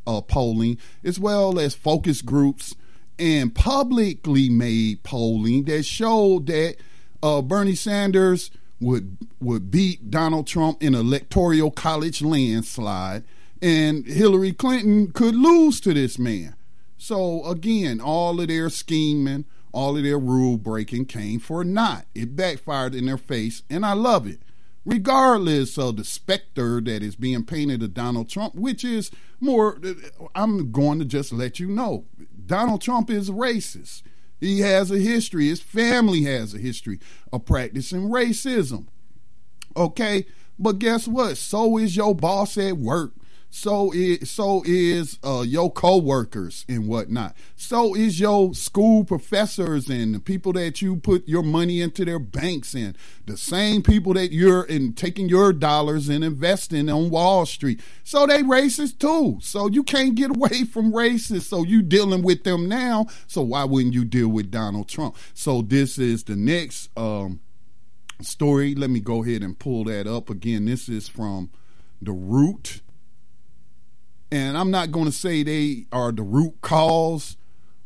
uh, polling, as well as focus groups and publicly made polling that showed that uh, Bernie Sanders would would beat Donald Trump in an electoral college landslide, and Hillary Clinton could lose to this man. So again, all of their scheming, all of their rule breaking came for naught. It backfired in their face, and I love it. Regardless of the specter that is being painted of Donald Trump, which is more, I'm going to just let you know, Donald Trump is racist. He has a history, his family has a history of practicing racism. Okay, but guess what? So is your boss at work. So is, so is uh, your co-workers and whatnot. So is your school professors and the people that you put your money into their banks in. The same people that you're in taking your dollars and investing on Wall Street. So they racist too. So you can't get away from racists. So you dealing with them now. So why wouldn't you deal with Donald Trump? So this is the next um, story. Let me go ahead and pull that up again. This is from The Root. And I'm not going to say they are the root cause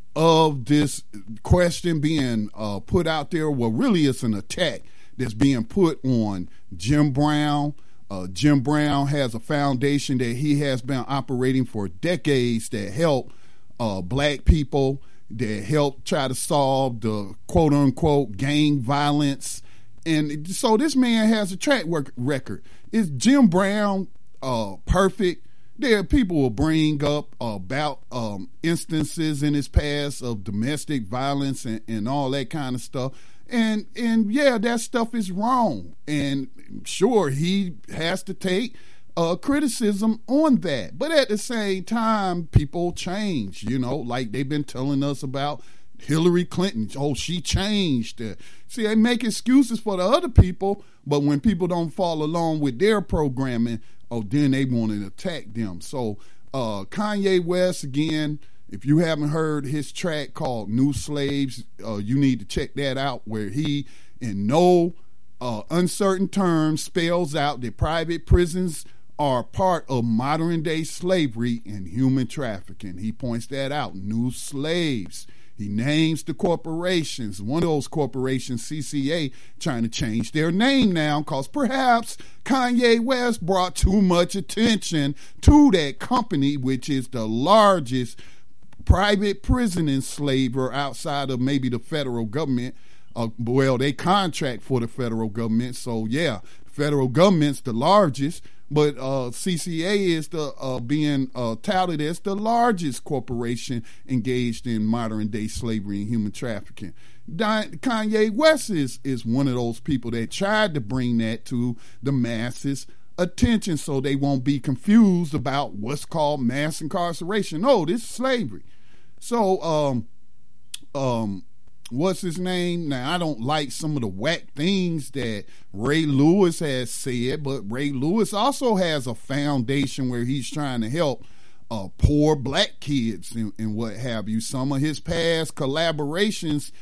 of this question being uh, put out there. Well, really, it's an attack that's being put on Jim Brown. Uh, Jim Brown has a foundation that he has been operating for decades that help uh, black people, that help try to solve the quote-unquote gang violence. And so this man has a track record. Is Jim Brown uh, perfect? There, people will bring up about um, instances in his past of domestic violence and, and all that kind of stuff. And, and yeah, that stuff is wrong. And sure, he has to take uh, criticism on that. But at the same time, people change, you know, like they've been telling us about Hillary Clinton. Oh, she changed. Uh, see, they make excuses for the other people, but when people don't follow along with their programming, oh, then they want to attack them. So uh, Kanye West, again, if you haven't heard his track called New Slaves, uh, you need to check that out, where he, in no uh, uncertain terms, spells out that private prisons are part of modern day slavery and human trafficking. He points that out, New Slaves. He names the corporations. One of those corporations, C C A, trying to change their name now because perhaps Kanye West brought too much attention to that company, which is the largest private prison enslaver outside of maybe the federal government. Uh, well, they contract for the federal government. So, yeah, federal government's the largest. But uh, C C A is the uh, being uh, touted as the largest corporation engaged in modern day slavery and human trafficking. Di- Kanye West is, is one of those people that tried to bring that to the masses' attention so they won't be confused about what's called mass incarceration. No, this is slavery. So, um, um, what's his name? Now, I don't like some of the whack things that Ray Lewis has said, but Ray Lewis also has a foundation where he's trying to help uh, poor black kids and, and what have you. Some of his past collaborations,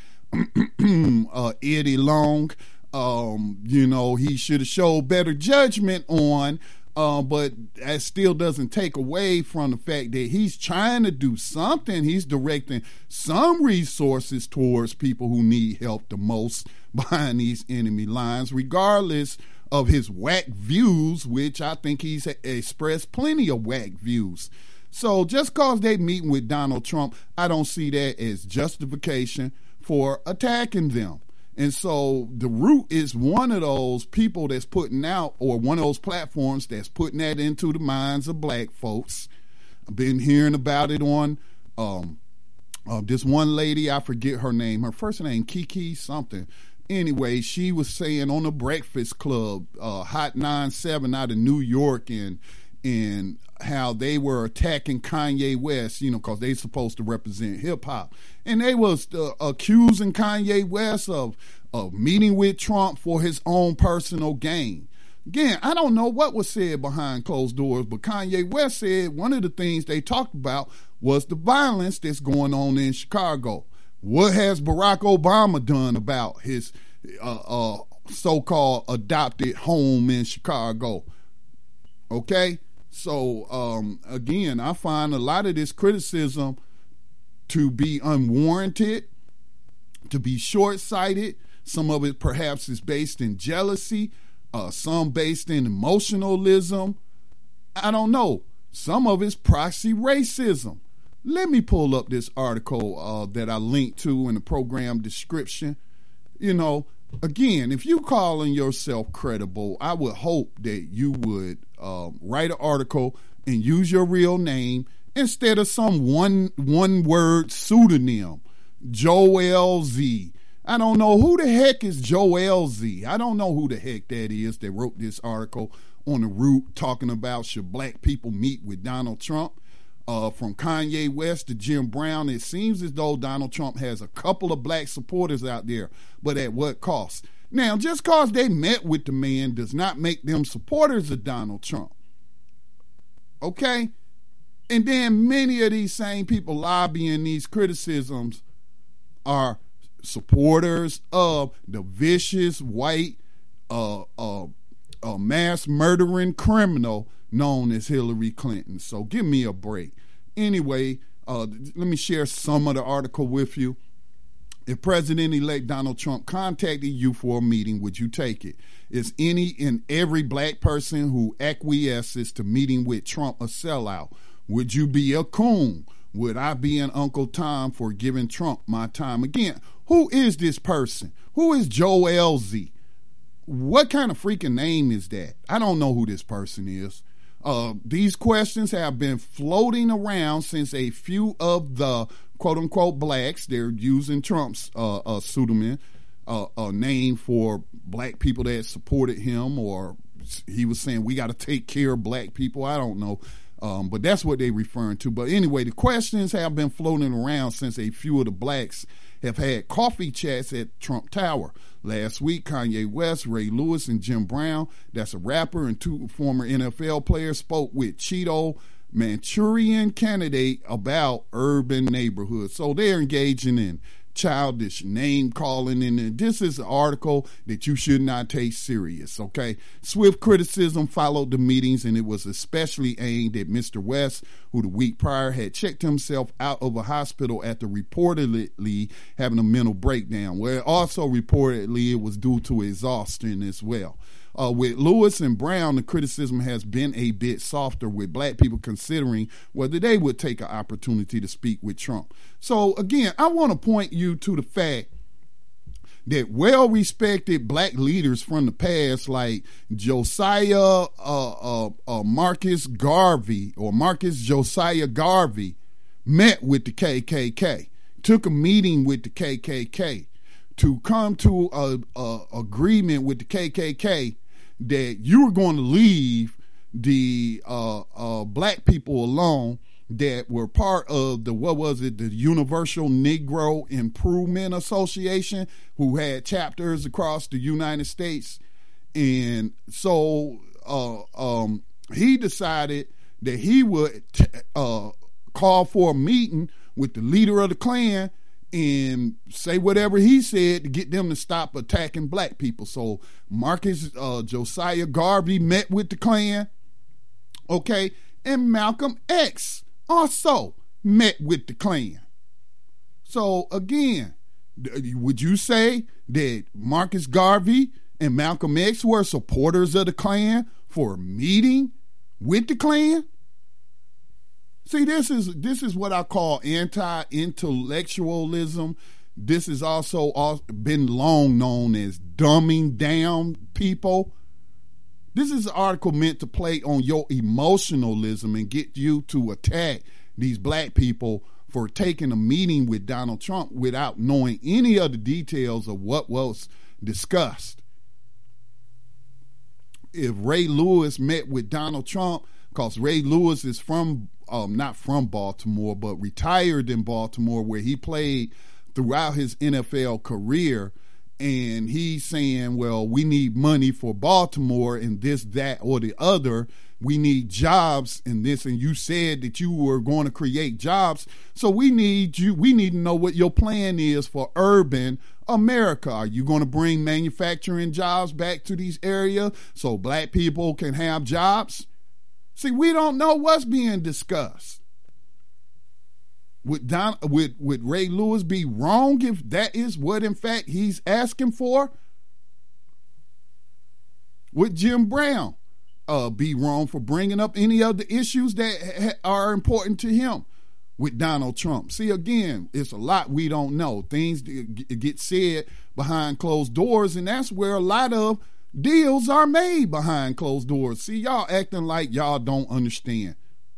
uh, Eddie Long, um, you know, he should have showed better judgment on. Uh, but that still doesn't take away from the fact that he's trying to do something. He's directing some resources towards people who need help the most behind these enemy lines, regardless of his whack views, which I think he's expressed plenty of whack views. So just because they meeting with Donald Trump, I don't see that as justification for attacking them. And so The Root is one of those people that's putting out, or one of those platforms that's putting that into the minds of black folks. I've been hearing about it on um, uh, this one lady, I forget her name, her first name, Kiki something. Anyway, she was saying on the Breakfast Club, uh, Hot nine seven out of New York, and and how they were attacking Kanye West, you know, because they supposed to represent hip-hop. And they was uh, accusing Kanye West of, of meeting with Trump for his own personal gain. Again, I don't know what was said behind closed doors, but Kanye West said one of the things they talked about was the violence that's going on in Chicago. What has Barack Obama done about his uh, uh, so-called adopted home in Chicago? Okay? So, um, again, I find a lot of this criticism to be unwarranted, to be short-sighted. Some of it perhaps is based in jealousy, uh, some based in emotionalism. I don't know. Some of it's proxy racism. Let me pull up this article uh, that I linked to in the program description. You know, again, if you calling yourself credible, I would hope that you would uh, write an article and use your real name instead of some one one word pseudonym, Joel Z. I don't know who the heck is Joel Z. I don't know who the heck that is that wrote this article on the route talking about should black people meet with Donald Trump. Uh, from Kanye West to Jim Brown, it seems as though Donald Trump has a couple of black supporters out there, but at what cost? Now, just because they met with the man does not make them supporters of Donald Trump. Okay? And then many of these same people lobbying these criticisms are supporters of the vicious white uh, uh, uh, mass murdering criminal known as Hillary Clinton. So give me a break. Anyway, uh, let me share some of the article with you. If President-elect Donald Trump contacted you for a meeting, would you take it? Is any and every black person who acquiesces to meeting with Trump a sellout? Would you be a coon? Would I be an Uncle Tom for giving Trump my time? Again, who is this person? Who is Joel Z? What kind of freaking name is that? I don't know who this person is. Uh, these questions have been floating around since a few of the quote-unquote blacks, they're using Trump's uh, uh, pseudonym, uh, a name for black people that supported him, or he was saying we got to take care of black people. I don't know. Um, but that's what they're referring to. But anyway, the questions have been floating around since a few of the blacks have had coffee chats at Trump Tower. Last week, Kanye West, Ray Lewis, and Jim Brown, that's a rapper and two former N F L players, spoke with Cheeto Manchurian candidate about urban neighborhoods. So they're engaging in childish name calling, and this is an article that you should not take serious, okay? Swift criticism followed the meetings, and it was especially aimed at Mister West, who the week prior had checked himself out of a hospital after reportedly having a mental breakdown, where also reportedly it was due to exhaustion as well. Uh, with Lewis and Brown, the criticism has been a bit softer, with black people considering whether they would take an opportunity to speak with Trump. So, again, I want to point you to the fact that well-respected black leaders from the past, like Josiah uh, uh, uh, Marcus Garvey or Marcus Josiah Garvey, met with the K K K, took a meeting with the K K K to come to a, a agreement with the K K K that you were going to leave the uh, uh, black people alone that were part of the, what was it, the Universal Negro Improvement Association, who had chapters across the United States. And so uh, um, he decided that he would t- uh, call for a meeting with the leader of the Klan and say whatever he said to get them to stop attacking black people. So Marcus uh, Josiah Garvey met with the Klan, okay, and Malcolm X also met with the Klan. So again, would you say that Marcus Garvey and Malcolm X were supporters of the Klan for a meeting with the Klan? See, this is this is what I call anti-intellectualism. This has also been long known as dumbing down people. This is an article meant to play on your emotionalism and get you to attack these black people for taking a meeting with Donald Trump without knowing any of the details of what was discussed. If Ray Lewis met with Donald Trump, because Ray Lewis is from, um, not from Baltimore, but retired in Baltimore, where he played throughout his N F L career, and he's saying, well, we need money for Baltimore and this, that, or the other. We need jobs in this, and you said that you were going to create jobs. So we need you, we need to know what your plan is for urban America. Are you going to bring manufacturing jobs back to these areas so black people can have jobs? See, we don't know what's being discussed. Would Don, would, would Ray Lewis be wrong if that is what, in fact, he's asking for? Would Jim Brown uh, be wrong for bringing up any of the issues that ha- are important to him with Donald Trump? See, again, it's a lot we don't know. Things get said behind closed doors, and that's where a lot of deals are made behind closed doors. See, y'all acting like y'all don't understand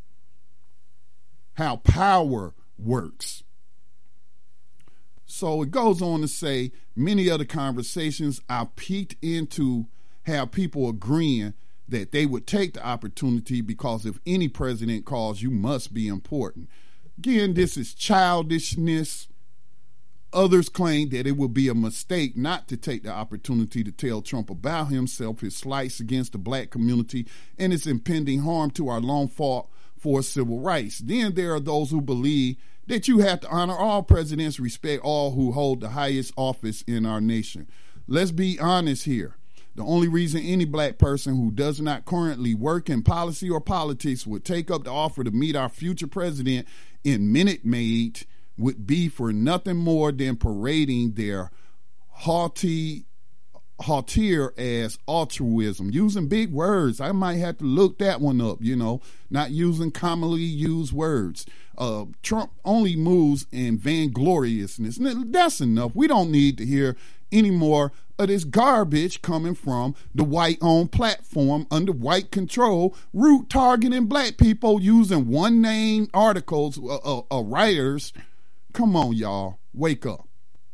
how power works. So it goes on to say, many of the conversations I peeked into have people agreeing that they would take the opportunity because if any president calls, you must be important. Again, this is childishness. Others claim that it would be a mistake not to take the opportunity to tell Trump about himself, his slights against the black community, and his impending harm to our long fought for civil rights. Then there are those who believe that you have to honor all presidents, respect all who hold the highest office in our nation. Let's be honest here. The only reason any black person who does not currently work in policy or politics would take up the offer to meet our future president in Minute Maid would be for nothing more than parading their haughty, hauteur as altruism, using big words. I might have to look that one up, you know, not using commonly used words. Uh, Trump only moves in vaingloriousness. That's enough. We don't need to hear any more of this garbage coming from the white-owned platform under white control, root targeting black people using one-name articles, uh, uh, uh, writers. Come on, y'all. Wake up.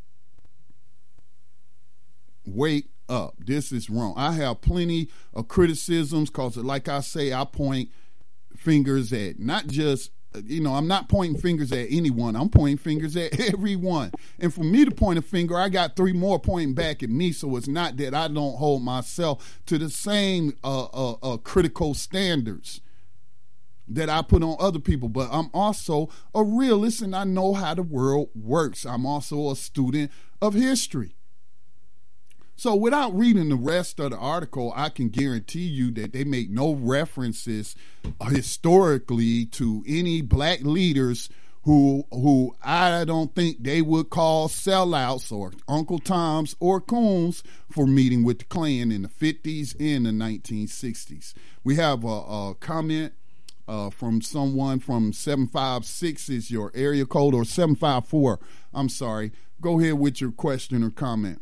Wake up. This is wrong. I have plenty of criticisms because, like I say, I point fingers at not just, you know, I'm not pointing fingers at anyone. I'm pointing fingers at everyone. And for me to point a finger, I got three more pointing back at me. So it's not that I don't hold myself to the same uh, uh, uh, critical standards that I put on other people. But I'm also a realist and I know how the world works. I'm also a student of history. So without reading the rest of the article, I can guarantee you that they make no references historically to any black leaders who who I don't think they would call sellouts or Uncle Toms or coons for meeting with the Klan in the fifties and the nineteen sixties. We have a, a comment uh, from someone from seven five six is your area code, or seven five four. I'm sorry. Go ahead with your question or comment.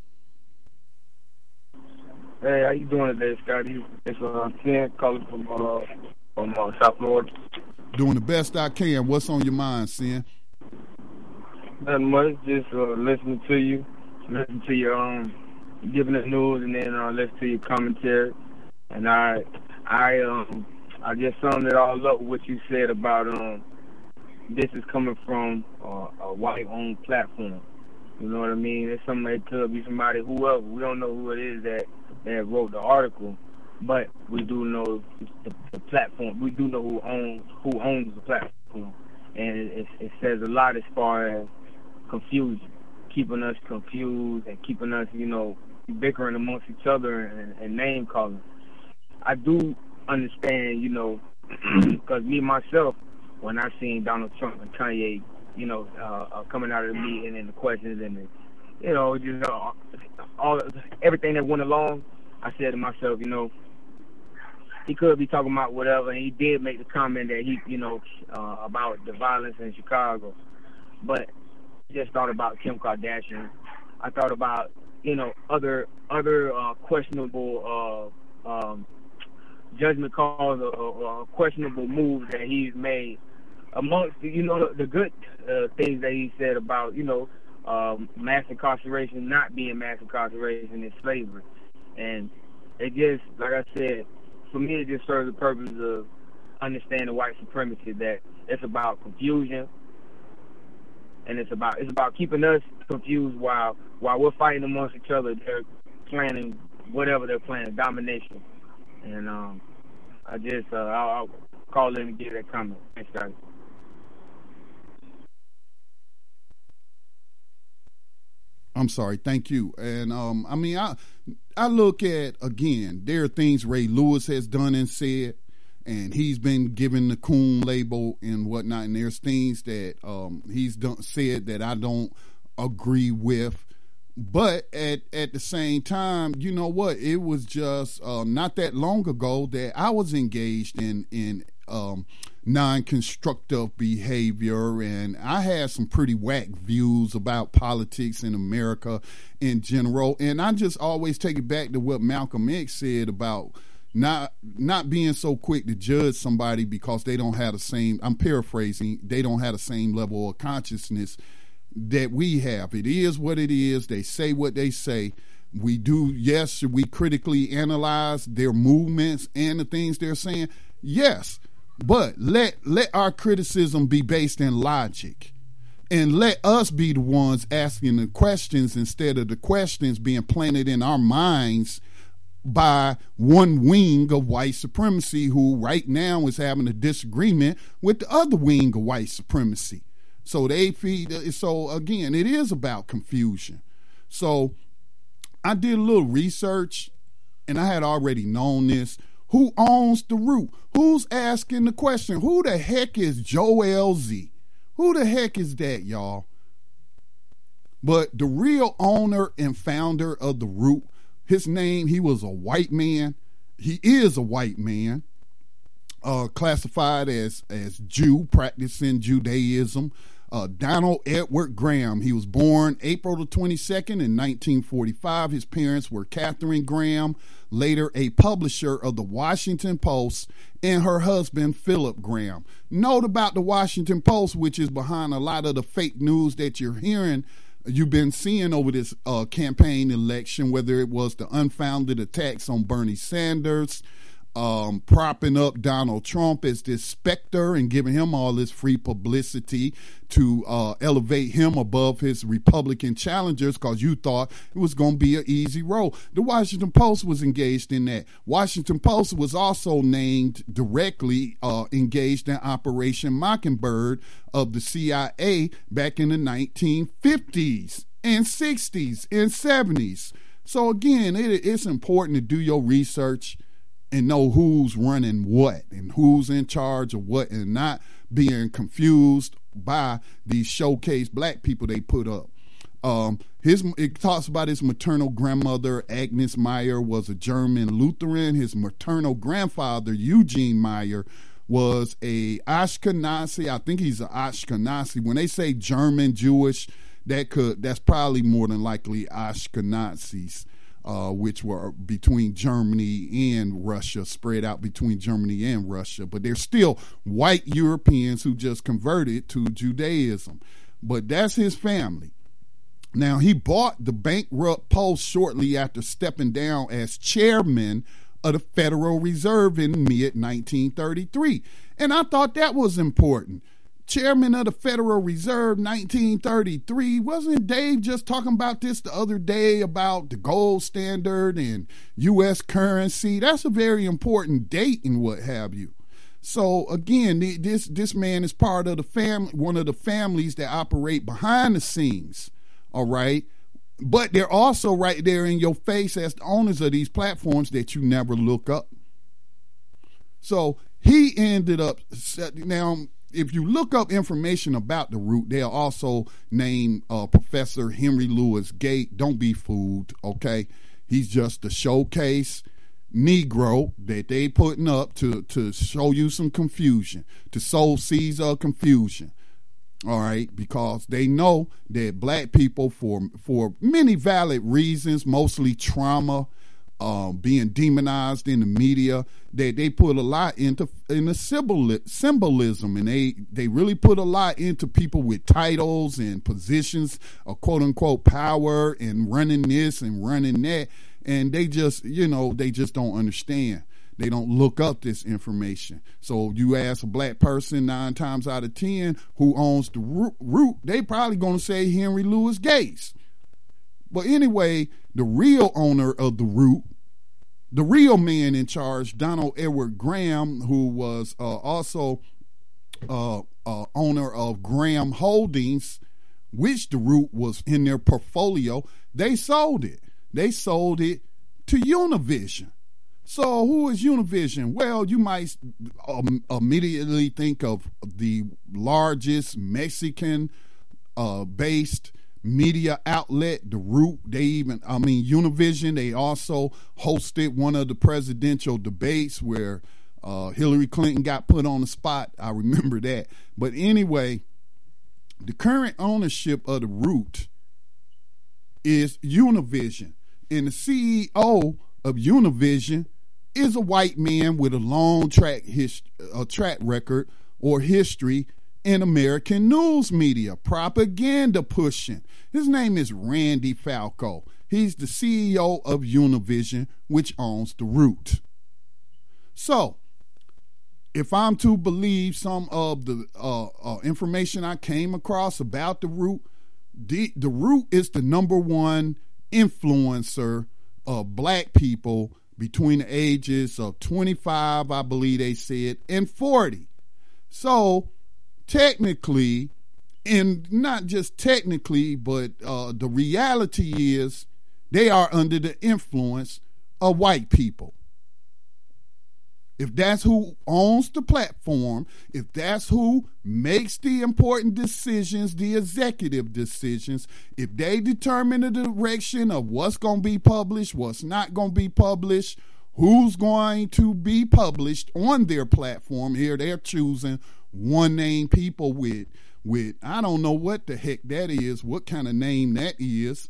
Hey, how you doing today, Scotty? It's uh, Ken calling from uh, from uh, South Florida. Doing the best I can. What's on your mind, Sin? Nothing much. Just uh, listening to you, listening to your um, giving the news, and then uh, listen to your commentary. And I, I um, I just summed it all up. What you said about um, this is coming from uh, a white-owned platform. You know what I mean? It's somebody, it could be somebody, whoever. We don't know who it is that. that wrote the article, but we do know the, the platform. We do know who owns who owns the platform, and it, it, it says a lot as far as confusion, keeping us confused and keeping us, you know, bickering amongst each other and, and name calling. I do understand, you know, because me myself, when I seen Donald Trump and Kanye, you know, uh, uh, coming out of the meeting and the questions and the, you know, just uh, all everything that went along, I said to myself, you know, he could be talking about whatever, and he did make the comment that he, you know, uh, about the violence in Chicago. But I just thought about Kim Kardashian. I thought about, you know, other other uh, questionable uh, um, judgment calls or, or questionable moves that he's made. Amongst, you know, the, the good uh, things that he said about, you know, Um, mass incarceration not being mass incarceration is slavery. And it just, like I said, for me it just serves the purpose of understanding white supremacy, that it's about confusion and it's about it's about keeping us confused while while we're fighting amongst each other. They're planning whatever they're planning, domination. And um, I just uh, I'll, I'll call in and give that comment. Thanks, guys. I'm sorry. Thank you. And um, I mean, I I look at, again, there are things Ray Lewis has done and said, and he's been given the coon label and whatnot. And there's things that um, he's done, said that I don't agree with. But at, at the same time, you know what? It was just uh, not that long ago that I was engaged in in um, non-constructive behavior, and I had some pretty whack views about politics in America in general. And I just always take it back to what Malcolm X said about not not being so quick to judge somebody because they don't have the same, I'm paraphrasing, they don't have the same level of consciousness that we have. It is what it is. They say what they say. We do, yes, should we critically analyze their movements and the things they're saying? Yes, but let let our criticism be based in logic, and let us be the ones asking the questions instead of the questions being planted in our minds by one wing of white supremacy, who right now is having a disagreement with the other wing of white supremacy. So they feed, so again, it is about confusion. So I did a little research, and I had already known this. Who owns the root? Who's asking the question? Who the heck is Joel Z? Who the heck is that, y'all? But the real owner and founder of the root, his name, he was a white man. He is a white man, uh, classified as, as Jew, practicing Judaism. Uh, Donald Edward Graham. He was born April the twenty-second in nineteen forty-five. His parents were Catherine Graham, later a publisher of the Washington Post, and her husband, Philip Graham. Note about the Washington Post, which is behind a lot of the fake news that you're hearing, you've been seeing over this uh, campaign election, whether it was the unfounded attacks on Bernie Sanders, Um, propping up Donald Trump as this specter and giving him all this free publicity to uh, elevate him above his Republican challengers, because you thought it was going to be an easy road. The Washington Post was engaged in that. Washington Post was also named directly uh, engaged in Operation Mockingbird of the C I A back in the nineteen fifties and sixties and seventies. So again, it, it's important to do your research and know who's running what and who's in charge of what, and not being confused by these showcase black people they put up. Um, his it talks about his maternal grandmother, Agnes Meyer, was a German Lutheran. His maternal grandfather, Eugene Meyer, was a Ashkenazi. I think he's an Ashkenazi. When they say German Jewish, that could that's probably more than likely Ashkenazis. Uh, which were between Germany and Russia, spread out between Germany and Russia. But they're still white Europeans who just converted to Judaism. But that's his family. Now, he bought the bankrupt Post shortly after stepping down as chairman of the Federal Reserve in mid nineteen thirty-three. And I thought that was important. Chairman of the Federal Reserve, nineteen thirty-three. Wasn't Dave just talking about this the other day about the gold standard and U S currency? That's a very important date and what have you. So again, this this man is part of the family, one of the families that operate behind the scenes. All right. But they're also right there in your face as the owners of these platforms that you never look up. So he ended up now. If you look up information about the root, they'll also name uh, Professor Henry Louis Gates. Don't be fooled, okay? He's just a showcase Negro that they putting up to, to show you some confusion, to sow seeds of confusion, all right? Because they know that black people, for for many valid reasons, mostly trauma, Um, being demonized in the media, they they put a lot into into symbol, symbolism, and they they really put a lot into people with titles and positions of quote unquote power and running this and running that, and they just you know they just don't understand. They don't look up this information. So you ask a black person nine times out of ten who owns the root, they probably gonna say Henry Louis Gates. But anyway, the real owner of the root, the real man in charge, Donald Edward Graham, who was uh, also uh, uh, owner of Graham Holdings, which the root was in their portfolio, they sold it. They sold it to Univision. So who is Univision? Well, you might um, immediately think of the largest Mexican uh, based media outlet, The Root. They even, I mean, Univision, they also hosted one of the presidential debates where uh, Hillary Clinton got put on the spot. I remember that. But anyway, the current ownership of The Root is Univision. And the C E O of Univision is a white man with a long track his, a track record or history in American news media, propaganda pushing. His name is Randy Falco. He's the C E O of Univision, which owns The Root. So, if I'm to believe some of the uh, uh, information I came across about The Root, the, the Root is the number one influencer of black people between the ages of twenty-five, I believe they said, and forty. So, technically, and not just technically, but uh, the reality is they are under the influence of white people. If that's who owns the platform, if that's who makes the important decisions, the executive decisions, if they determine the direction of what's going to be published, what's not going to be published, who's going to be published on their platform, here they're choosing one name people with, with I don't know what the heck that is, what kind of name that is.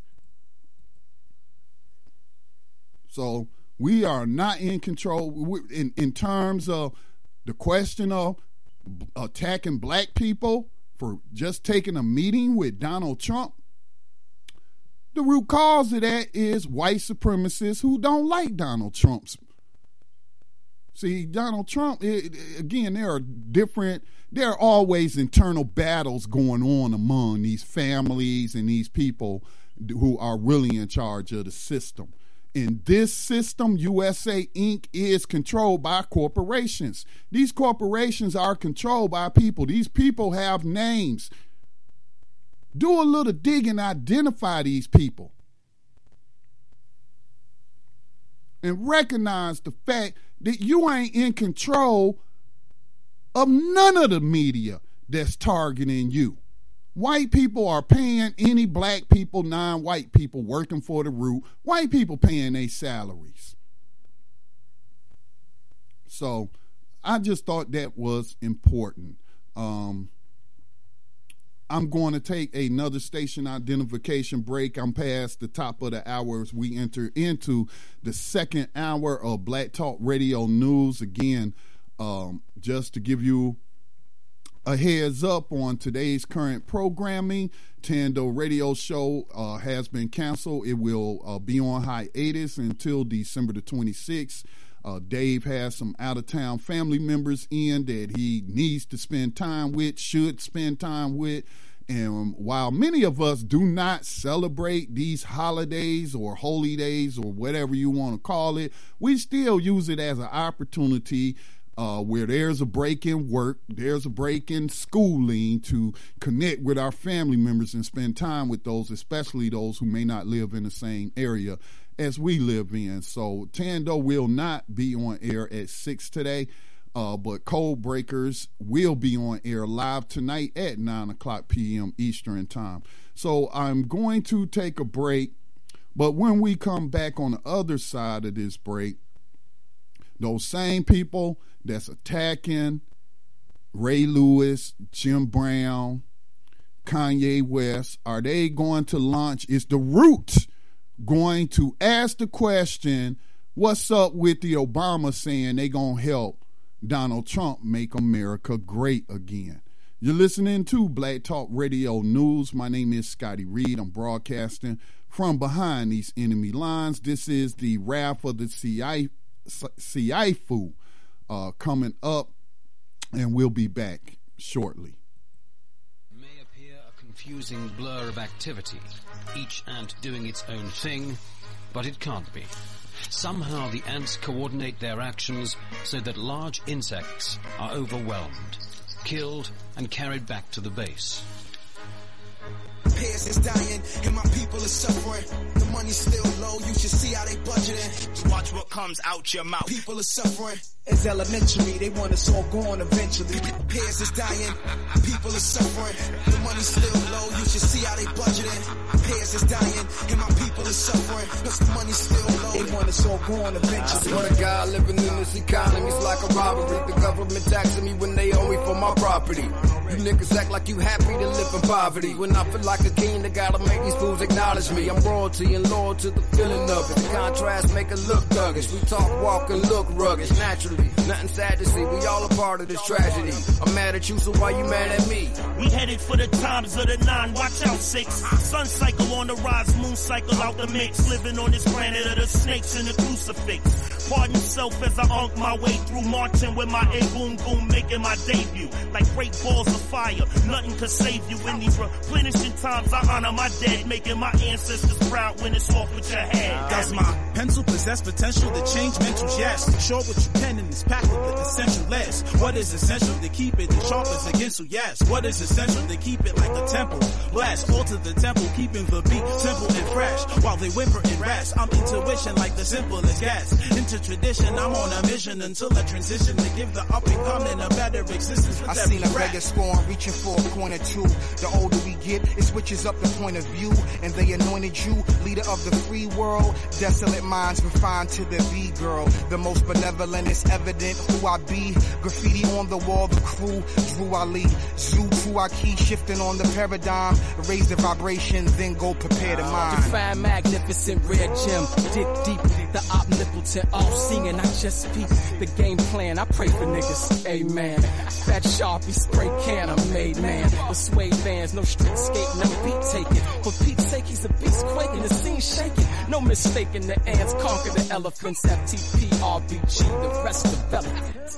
So we are not in control in, in terms of the question of attacking black people for just taking a meeting with Donald Trump. The root cause of that is white supremacists who don't like Donald Trump's. See, Donald Trump, it, again, there are different, there are always internal battles going on among these families and these people who are really in charge of the system. In this system, U S A Incorporated is controlled by corporations. These corporations are controlled by people. These people have names. Do a little digging, identify these people. And recognize the fact that you ain't in control of none of the media that's targeting you. White people are paying any black people, non-white people working for the root. White people paying their salaries. So I just thought that was important. Um, I'm going to take another station identification break. I'm past the top of the hour as we enter into the second hour of Black Talk Radio News. Again, um, just to give you a heads up on today's current programming, Tando Radio Show uh, has been canceled. It will uh, be on hiatus until December the twenty-sixth. Uh, Dave has some out-of-town family members in that he needs to spend time with, should spend time with. And while many of us do not celebrate these holidays or holy days or whatever you want to call it, we still use it as an opportunity Uh, where there's a break in work, there's a break in schooling to connect with our family members and spend time with those, especially those who may not live in the same area as we live in. So Tando will not be on air at six today, uh, but Code Breakers will be on air live tonight at nine o'clock p.m. Eastern Time. So I'm going to take a break, but when we come back on the other side of this break, those same people that's attacking Ray Lewis, Jim Brown, Kanye West, are they going to launch? Is the root going to ask the question, what's up with the Obama saying they going to help Donald Trump make America great again? You're listening to Black Talk Radio News. My name is Scotty Reed. I'm broadcasting from behind these enemy lines. This is the Wrath of the Siafu uh, coming up, and we'll be back shortly. May appear a confusing blur of activity, each ant doing its own thing, but it can't be. Somehow the ants coordinate their actions so that large insects are overwhelmed, killed, and carried back to the base. Peers is dying and my people are suffering. The money's still low, you should see how they budgeting. watch what comes out your mouth. People are suffering. It's elementary, they want us all gone eventually. Peers is dying, people are suffering. The money's still low, you should see how they budgeting. Peers is dying, and my people are suffering. Cause the money's still low, they want us all gone eventually. I swear to God, living in this economy's like a robbery. The government taxing me when they owe me for my property. You niggas act like you happy to live in poverty. When I feel like a king, I gotta make these fools acknowledge me. I'm royalty and loyal to the feeling of it. The contrast make it look thuggish. We talk, walk, and look rugged. Naturally, nothing sad to see. We all a part of this tragedy. I'm mad at you, so why you mad at me? We headed for the times of the nine. Watch out, six. Sun cycle on the rise, moon cycle out the mix. Living on this planet of the snakes and the crucifix. Pardon self as I unk my way through, marching with my A-boom boom, making my debut. Like great balls of fire, nothing could save you. In these replenishing times, I honor my dead, making my ancestors proud when it's off with your head. Does my pencil possess potential to change mentals? Yes. Show what you can in this pack with the essential less. What is essential to keep it as sharp as against? So yes. What is essential to keep it like a temple? Blast, alter the temple, keeping the beat simple and fresh. While they whimper and rest, I'm intuition like the simplest gas. Into tradition, I'm on a mission until I transition to give the up and coming a better existence. I seen a beggar scorn reaching for a corner too. The older we get, it switches up the point of view. And they anointed you, leader of the free world. Desolate minds refined to the B-girl. The most benevolent is evident who I be. Graffiti on the wall, the crew, Drew Ali. Zoo to our key, shifting on the paradigm. Raise the vibration, then go prepare the mind. Define magnificent rare gem. Dig deep, the omnipotent, all-seeing. I just peep the game plan. I pray for niggas, amen. Fat Sharpie, spray can, I'm made man. With suede bands, no street skate, no beat taking. For Pete's sake, he's a beast quaking, the scene shaking. No mistaking, the ants conquer the elephants. F T P, R B G, the rest development.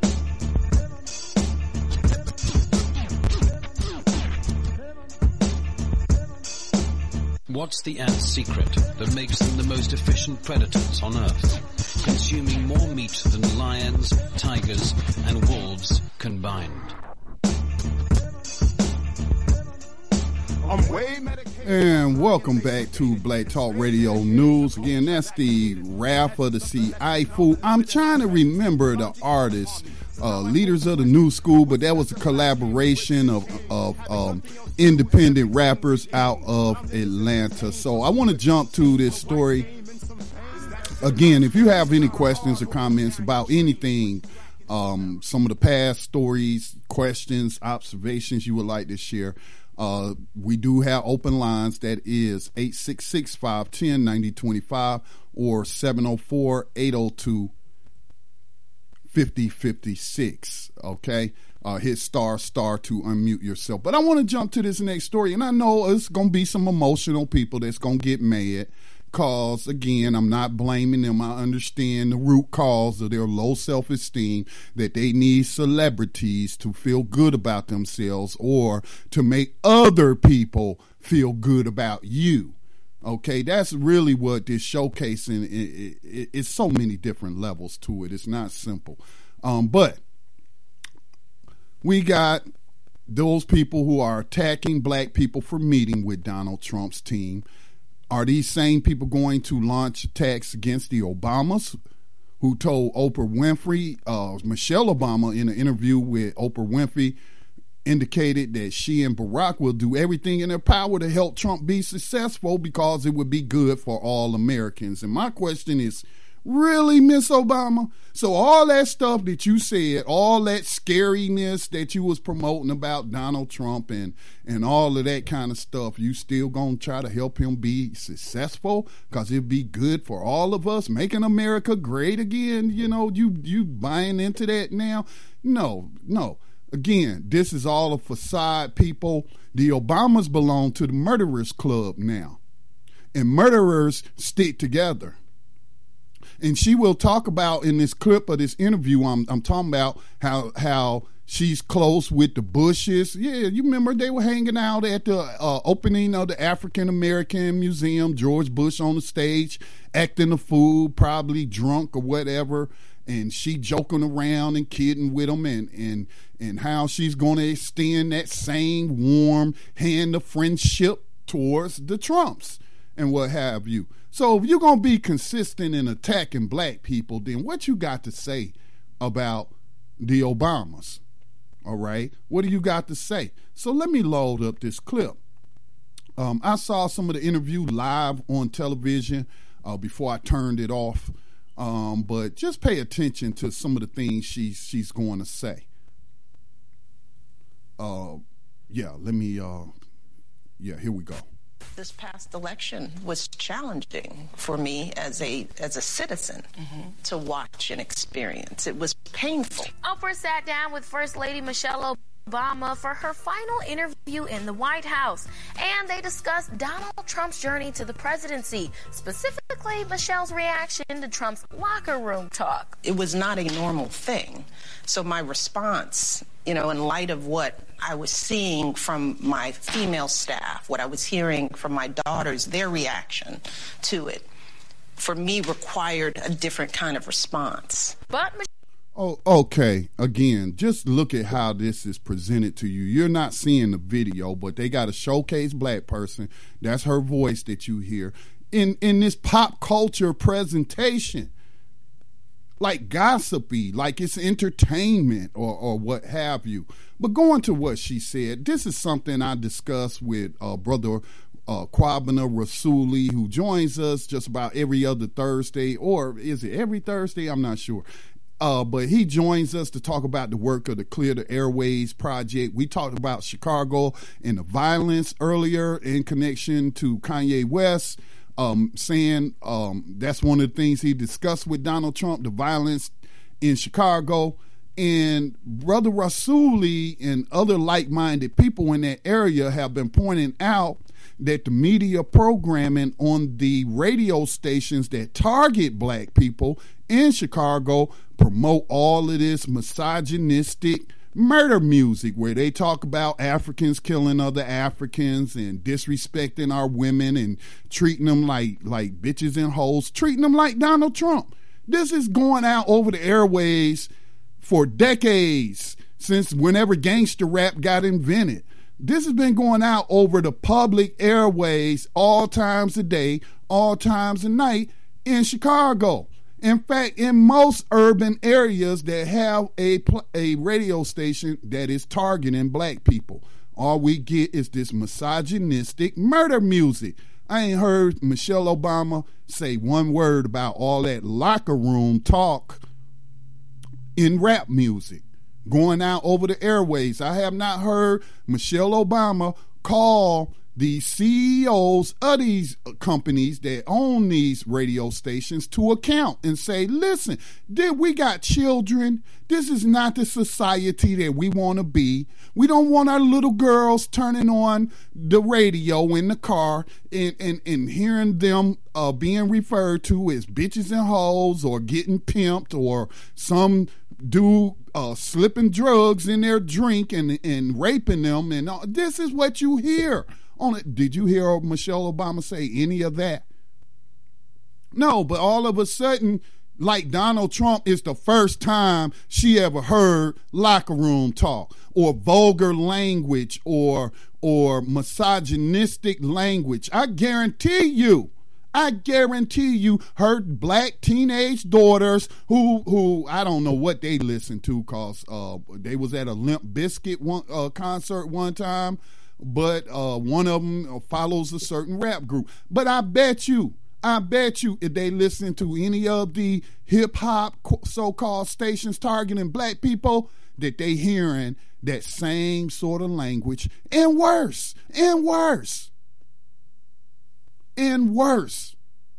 What's the ant's secret that makes them the most efficient predators on Earth, consuming more meat than lions, tigers, and wolves combined? I'm way medicated. And welcome back to Black Talk Radio News. Again, that's the Wrath of the Sea Ifu. I'm trying to remember the artists, uh, leaders of the new school, but that was a collaboration of of um, independent rappers out of Atlanta. So I want to jump to this story. Again, if you have any questions or comments about anything, um, some of the past stories, questions, observations you would like to share, Uh, we do have open lines. That is eight six six, five one zero, nine zero two five or seven oh four, eight oh two, five oh five six. Okay. Uh, hit star star to unmute yourself. But I want to jump to this next story. And I know it's going to be some emotional people that's going to get mad. Cause again, I'm not blaming them. I understand the root cause of their low self-esteem, that they need celebrities to feel good about themselves or to make other people feel good about you. Okay, that's really what this showcasing. It, it, it, it's so many different levels to it. It's not simple. Um, but we got those people who are attacking black people for meeting with Donald Trump's team. Are these same people going to launch attacks against the Obamas, who told Oprah Winfrey, uh, Michelle Obama in an interview with Oprah Winfrey, indicated that she and Barack will do everything in their power to help Trump be successful because it would be good for all Americans. And my question is, really, Miss Obama? So all that stuff that you said, all that scariness that you was promoting about Donald Trump and, and all of that kind of stuff, you still gonna try to help him be successful because it'd be good for all of us, making America great again? You know, you, you buying into that now? No, no. Again, this is all a facade, people. The Obamas belong to the murderers club now. And murderers stick together. And she will talk about in this clip of this interview, I'm, I'm talking about how how she's close with the Bushes. Yeah, you remember they were hanging out at the uh, opening of the African American Museum, George Bush on the stage, acting a fool, probably drunk or whatever, and she joking around and kidding with them, and, and, and how she's going to extend that same warm hand of friendship towards the Trumps and what have you. So if you're going to be consistent in attacking black people, then what you got to say about the Obamas? All right? What do you got to say? So let me load up this clip. Um, I saw some of the interview live on television uh, before I turned it off. Um, but just pay attention to some of the things she's, she's going to say. Uh, yeah, let me, uh, yeah, here we go. This past election was challenging for me as a as a citizen mm-hmm. to watch and experience. It was painful. Oprah sat down with First Lady Michelle Obama for her final interview in the White House, and they discussed Donald Trump's journey to the presidency, specifically Michelle's reaction to Trump's locker room talk. It was not a normal thing. So my response, you know, in light of what I was seeing from my female staff, what I was hearing from my daughters, their reaction to it, for me required a different kind of response. But Oh, okay. Again, just look at how this is presented to you. You're not seeing the video, but they got a showcase black person. That's her voice that you hear in, in this pop culture presentation. Like gossipy, like it's entertainment or, or what have you. But going to what she said, this is something I discussed with uh, Brother uh, Kwabena Rasuli, who joins us just about every other Thursday, or is it every Thursday? I'm not sure. Uh, but he joins us to talk about the work of the Clear the Airways project. We talked about Chicago and the violence earlier in connection to Kanye West, um, saying um, that's one of the things he discussed with Donald Trump, the violence in Chicago. And Brother Rasuli and other like-minded people in that area have been pointing out that the media programming on the radio stations that target black people in Chicago promote all of this misogynistic murder music where they talk about Africans killing other Africans and disrespecting our women and treating them like, like bitches and hoes, treating them like Donald Trump. This is going out over the airways for decades, since whenever gangster rap got invented. This has been going out over the public airways all times of day, all times of night in Chicago. In fact, in most urban areas that have a a radio station that is targeting black people, all we get is this misogynistic murder music. I ain't heard Michelle Obama say one word about all that locker room talk in rap music going out over the airways. I have not heard Michelle Obama call the C E Os of these companies that own these radio stations to account and say, listen, did we got children? This is not the society that we want to be. We don't want our little girls turning on the radio in the car and, and, and hearing them uh, being referred to as bitches and hoes or getting pimped or some dude uh, slipping drugs in their drink and, and raping them. And uh, this is what you hear. On it. Did you hear Michelle Obama say any of that? No, but all of a sudden, like Donald Trump is the first time she ever heard locker room talk or vulgar language or or misogynistic language. I guarantee you, I guarantee you her black teenage daughters who who I don't know what they listen to because uh, they was at a Limp Bizkit one, uh, concert one time. But uh, one of them follows a certain rap group. But I bet you, I bet you if they listen to any of the hip-hop so-called stations targeting black people, that they hearing that same sort of language and worse, and worse, and worse.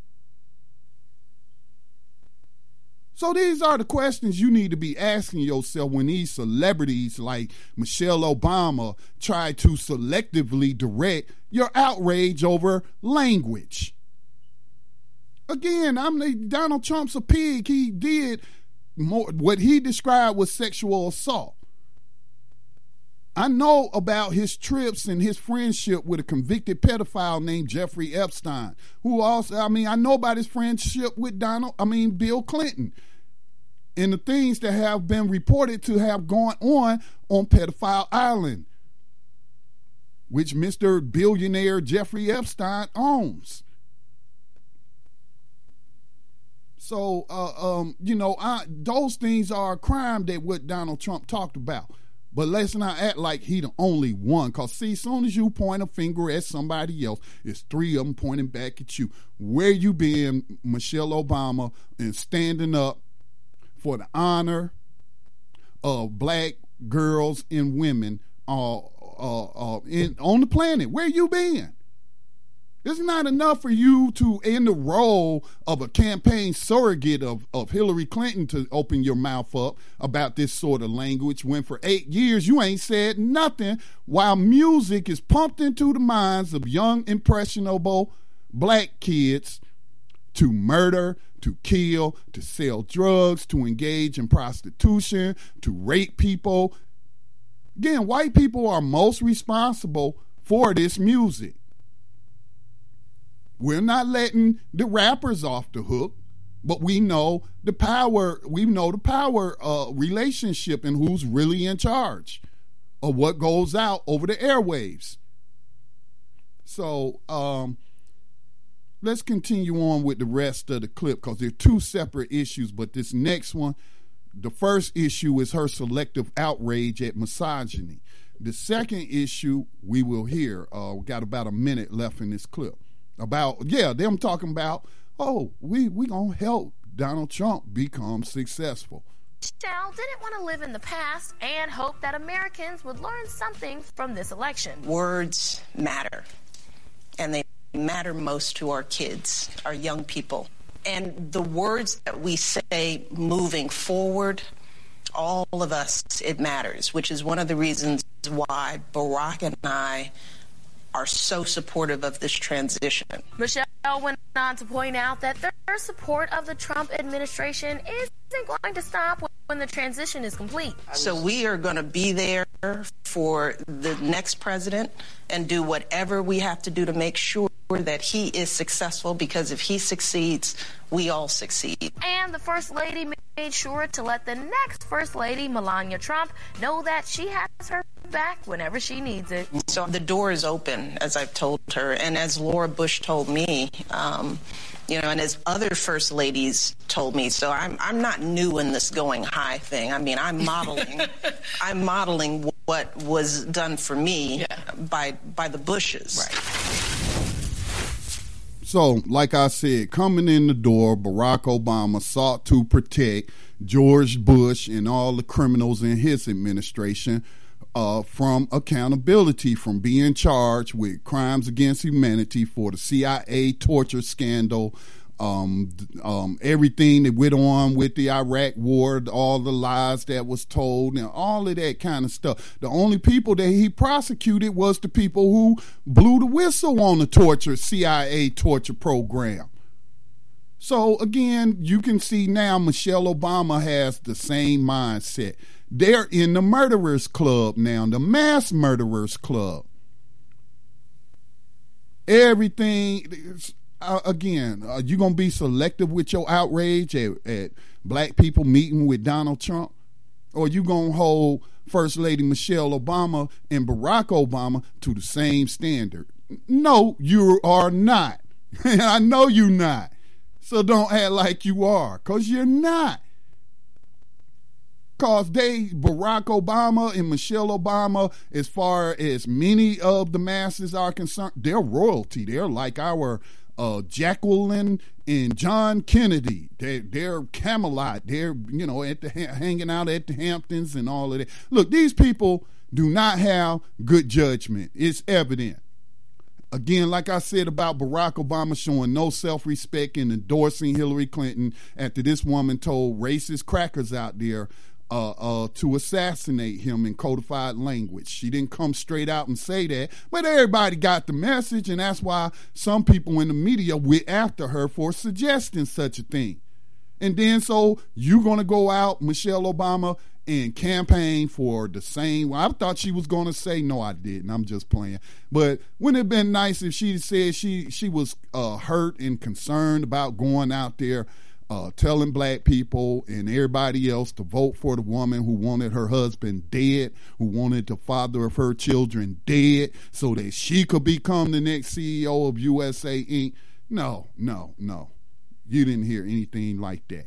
So these are the questions you need to be asking yourself when these celebrities like Michelle Obama try to selectively direct your outrage over language. Again, I'm the, Donald Trump's a pig. He did more, what he described was sexual assault. I know about his trips and his friendship with a convicted pedophile named Jeffrey Epstein, who also, I mean, I know about his friendship with Donald, I mean, Bill Clinton, and the things that have been reported to have gone on on Pedophile Island, which Mister Billionaire Jeffrey Epstein owns. So, uh, um, you know, I, those things are a crime that what Donald Trump talked about. But let's not act like he the only one. Because, see, as soon as you point a finger at somebody else, it's three of them pointing back at you. Where you been, Michelle Obama, and standing up for the honor of black girls and women uh, uh, uh, in, on the planet? Where you been? It's not enough for you to, in the role of a campaign surrogate of, of Hillary Clinton, to open your mouth up about this sort of language when for eight years you ain't said nothing while music is pumped into the minds of young, impressionable black kids to murder, to kill, to sell drugs, to engage in prostitution, to rape people. Again, white people are most responsible for this music. We're not letting the rappers off the hook, but we know the power, we know the power uh, relationship and who's really in charge of what goes out over the airwaves. So um, let's continue on with the rest of the clip because they're two separate issues, but this next one, the first issue is her selective outrage at misogyny. The second issue we will hear, uh, we got about a minute left in this clip. About, yeah, them talking about, oh, we we gonna help Donald Trump become successful. Michelle didn't want to live in the past and hope that Americans would learn something from this election. Words matter, and they matter most to our kids, our young people. And the words that we say moving forward, all of us, it matters, which is one of the reasons why Barack and I are so supportive of this transition. Michelle went on to point out that their support of the Trump administration isn't going to stop when the transition is complete. So we are going to be there for the next president and do whatever we have to do to make sure that he is successful, because if he succeeds, we all succeed. And the First Lady made sure to let the next First Lady, Melania Trump, know that she has her back whenever she needs it. So the door is open, as I've told her, and as Laura Bush told me, um, you know, and as other First Ladies told me. So I'm I'm not new in this going high thing. I mean, I'm modeling, I'm modeling what was done for me yeah. by by the Bushes. Right. So, like I said, coming in the door, Barack Obama sought to protect George Bush and all the criminals in his administration uh, from accountability, from being charged with crimes against humanity for the C I A torture scandal, um, um, everything that went on with the Iraq war, all the lies that was told, and all of that kind of stuff. The only people that he prosecuted was the people who blew the whistle on the torture, C I A torture program. So again, you can see now Michelle Obama has the same mindset. They're in the murderers club now, the mass murderers club. Everything... Uh, again, are you going to be selective with your outrage at, at black people meeting with Donald Trump? Or are you going to hold First Lady Michelle Obama and Barack Obama to the same standard? No, you are not. I know you're not. So don't act like you are, because you're not. Because they, Barack Obama and Michelle Obama, as far as many of the masses are concerned, they're royalty. They're like our... Uh, Jacqueline and John Kennedy, they're, they're Camelot. They're, you know, at the hanging out at the Hamptons and all of that. Look, these people do not have good judgment. It's evident. Again, like I said about Barack Obama showing no self-respect and endorsing Hillary Clinton after this woman told racist crackers out there Uh, uh, to assassinate him in codified language. She didn't come straight out and say that, but everybody got the message, and that's why some people in the media went after her for suggesting such a thing. And then so you're going to go out, Michelle Obama, and campaign for the same. Well, I thought she was going to say, no, I didn't. I'm just playing. But wouldn't it have been nice if she said she, she was uh, hurt and concerned about going out there Uh, telling black people and everybody else to vote for the woman who wanted her husband dead, who wanted the father of her children dead so that she could become the next C E O of U S A Incorporated. No, no, no. You didn't hear anything like that.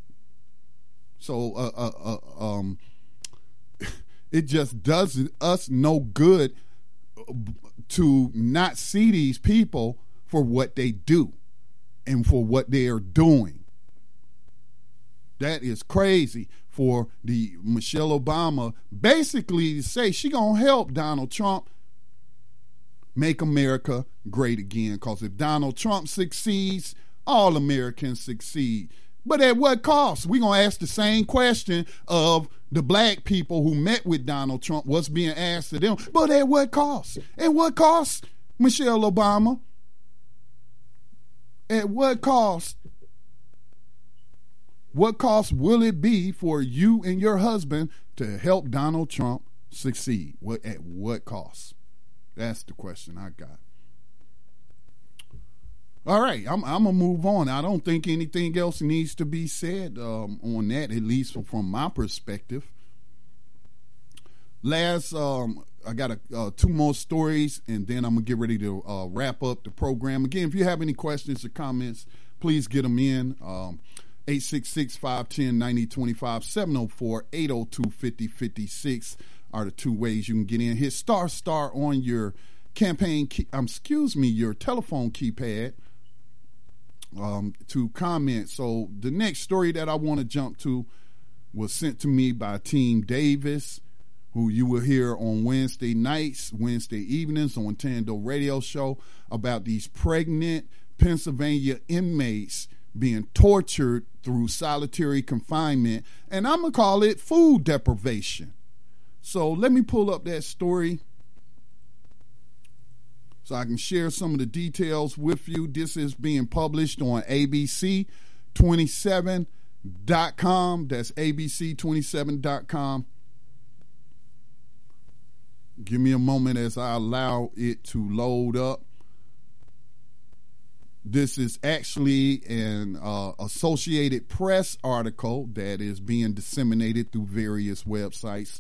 So uh, uh, uh, um, it just does us no good to not see these people for what they do and for what they are doing. That is crazy for the Michelle Obama basically to say she gonna help Donald Trump make America great again. Because if Donald Trump succeeds, all Americans succeed. But at what cost? We're going to ask the same question of the black people who met with Donald Trump, what's being asked of them. But at what cost? At what cost, Michelle Obama? At what cost? What cost will it be for you and your husband to help Donald Trump succeed? What, at what cost? That's the question I got. All right, I'm, I'm going to move on. I don't think anything else needs to be said um, on that, at least from my perspective. Last, um, I got a, uh, two more stories, and then I'm going to get ready to uh, wrap up the program. Again, if you have any questions or comments, please get them in. Um, eight six six, five one zero, nine zero two five, seven oh four, eight oh two, five oh five six are the two ways you can get in. Hit star star on your campaign, key, um, excuse me, your telephone keypad. Um, to comment. So the next story that I want to jump to was sent to me by Team Davis, who you will hear on Wednesday nights, Wednesday evenings on Tando Radio Show about these pregnant Pennsylvania inmates being tortured through solitary confinement, and I'm going to call it food deprivation. So let me pull up that story so I can share some of the details with you. This is being published on A B C twenty-seven dot com. That's A B C twenty-seven dot com. Give me a moment as I allow it to load up. This is actually an uh, Associated Press article that is being disseminated through various websites.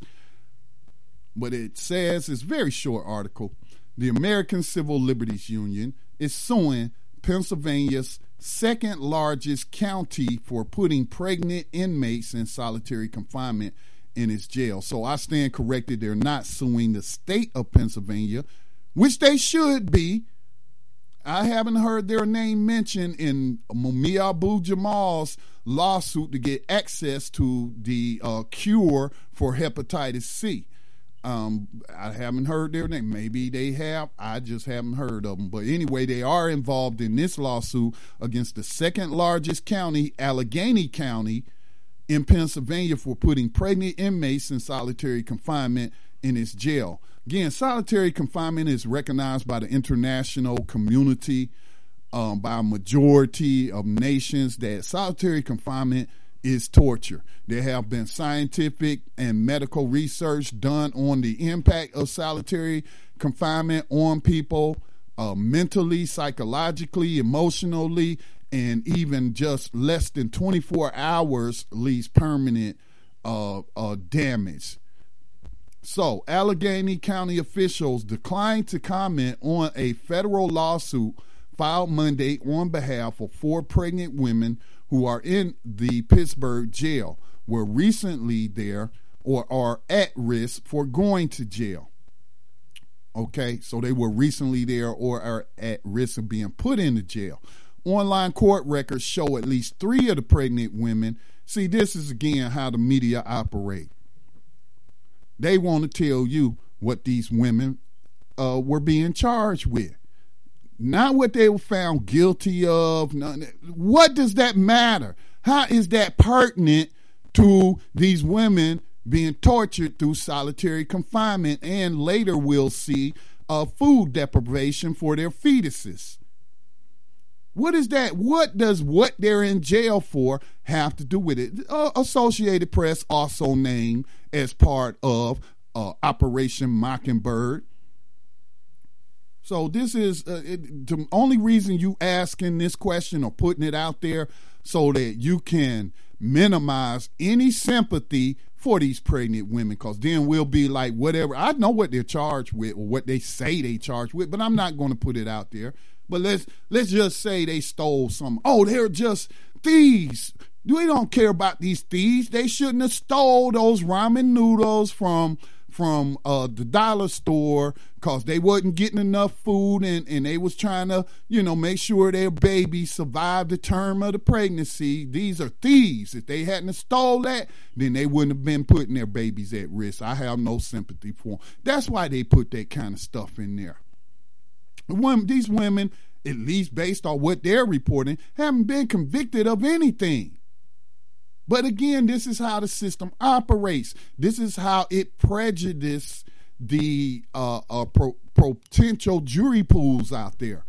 But it says, it's a very short article, the American Civil Liberties Union is suing Pennsylvania's second largest county for putting pregnant inmates in solitary confinement in its jail. So I stand corrected. They're not suing the state of Pennsylvania, which they should be. I haven't heard their name mentioned in Mumia Abu-Jamal's lawsuit to get access to the uh, cure for hepatitis C. Um, I haven't heard their name. Maybe they have. I just haven't heard of them. But anyway, they are involved in this lawsuit against the second largest county, Allegheny County, in Pennsylvania, for putting pregnant inmates in solitary confinement in its jail. Again, solitary confinement is recognized by the international community, um, by a majority of nations, that solitary confinement is torture. There have been scientific and medical research done on the impact of solitary confinement on people, uh, mentally, psychologically, emotionally, and even just less than twenty-four hours leaves permanent uh, uh, damage. So, Allegheny County officials declined to comment on a federal lawsuit filed Monday on behalf of four pregnant women who are in the Pittsburgh jail, were recently there or are at risk for going to jail. Okay, so they were recently there or are at risk of being put into jail. Online court records show at least three of the pregnant women. See, this is again how the media operate. They want to tell you what these women uh, were being charged with, not what they were found guilty of. What does that matter? How is that pertinent to these women being tortured through solitary confinement and later we'll see uh, food deprivation for their fetuses? What is that? What does what they're in jail for have to do with it? Uh, Associated Press also named as part of uh, Operation Mockingbird. So this is uh, it, the only reason you asking this question or putting it out there so that you can minimize any sympathy for these pregnant women, because then we'll be like, whatever. I know what they're charged with or what they say they charged with, but I'm not going to put it out there. But let's let's just say they stole some. Oh, they're just thieves. We don't care about these thieves. They shouldn't have stole those ramen noodles from from uh, the dollar store because they wasn't getting enough food and, and they was trying to, you know, make sure their baby survived the term of the pregnancy. These are thieves. If they hadn't stole that, then they wouldn't have been putting their babies at risk. I have no sympathy for them. That's why they put that kind of stuff in there. When these women, at least based on what they're reporting, haven't been convicted of anything. But again, this is how the system operates. This is how it prejudices the uh, uh, pro- potential jury pools out there.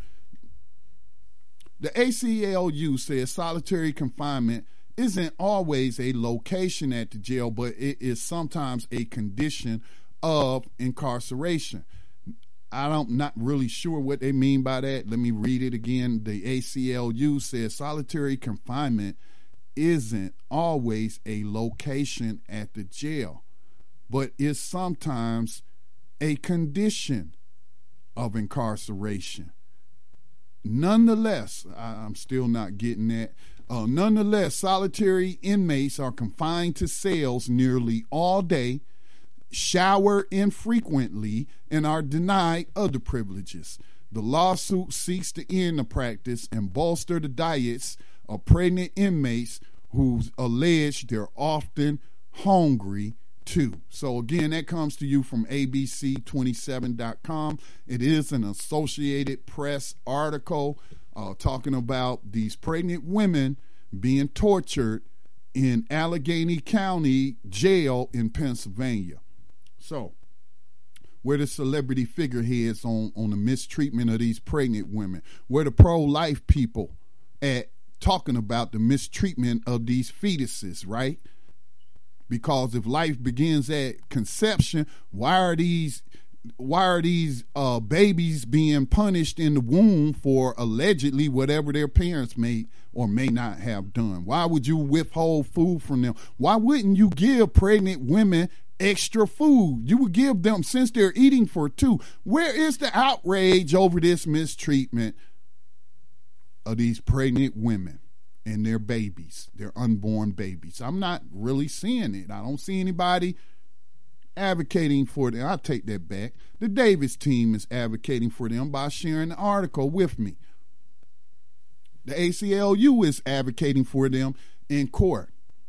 The A C L U says solitary confinement isn't always a location at the jail, but it is sometimes a condition of incarceration. I don't not really sure what they mean by that. Let me read it again. The A C L U says solitary confinement isn't always a location at the jail, but is sometimes a condition of incarceration. Nonetheless, I, I'm still not getting that. Uh, nonetheless, solitary inmates are confined to cells nearly all day, shower infrequently, and are denied other privileges. The lawsuit seeks to end the practice and bolster the diets of pregnant inmates who allege they're often hungry too. So again, that comes to you from A B C twenty-seven dot com. It is an Associated Press article uh, talking about these pregnant women being tortured in Allegheny County Jail in Pennsylvania. So, where the celebrity figureheads on, on the mistreatment of these pregnant women? Where the pro-life people at talking about the mistreatment of these fetuses, right? Because if life begins at conception, why are these why are these uh, babies being punished in the womb for allegedly whatever their parents may or may not have done? Why would you withhold food from them? Why wouldn't you give pregnant women extra food? You would give them, since they're eating for two. Where is the outrage over this mistreatment of these pregnant women and their babies, their unborn babies? I'm not really seeing it. I don't see anybody advocating for them. I'll take that back. The Davis team is advocating for them by sharing the article with me. The A C L U is advocating for them in court.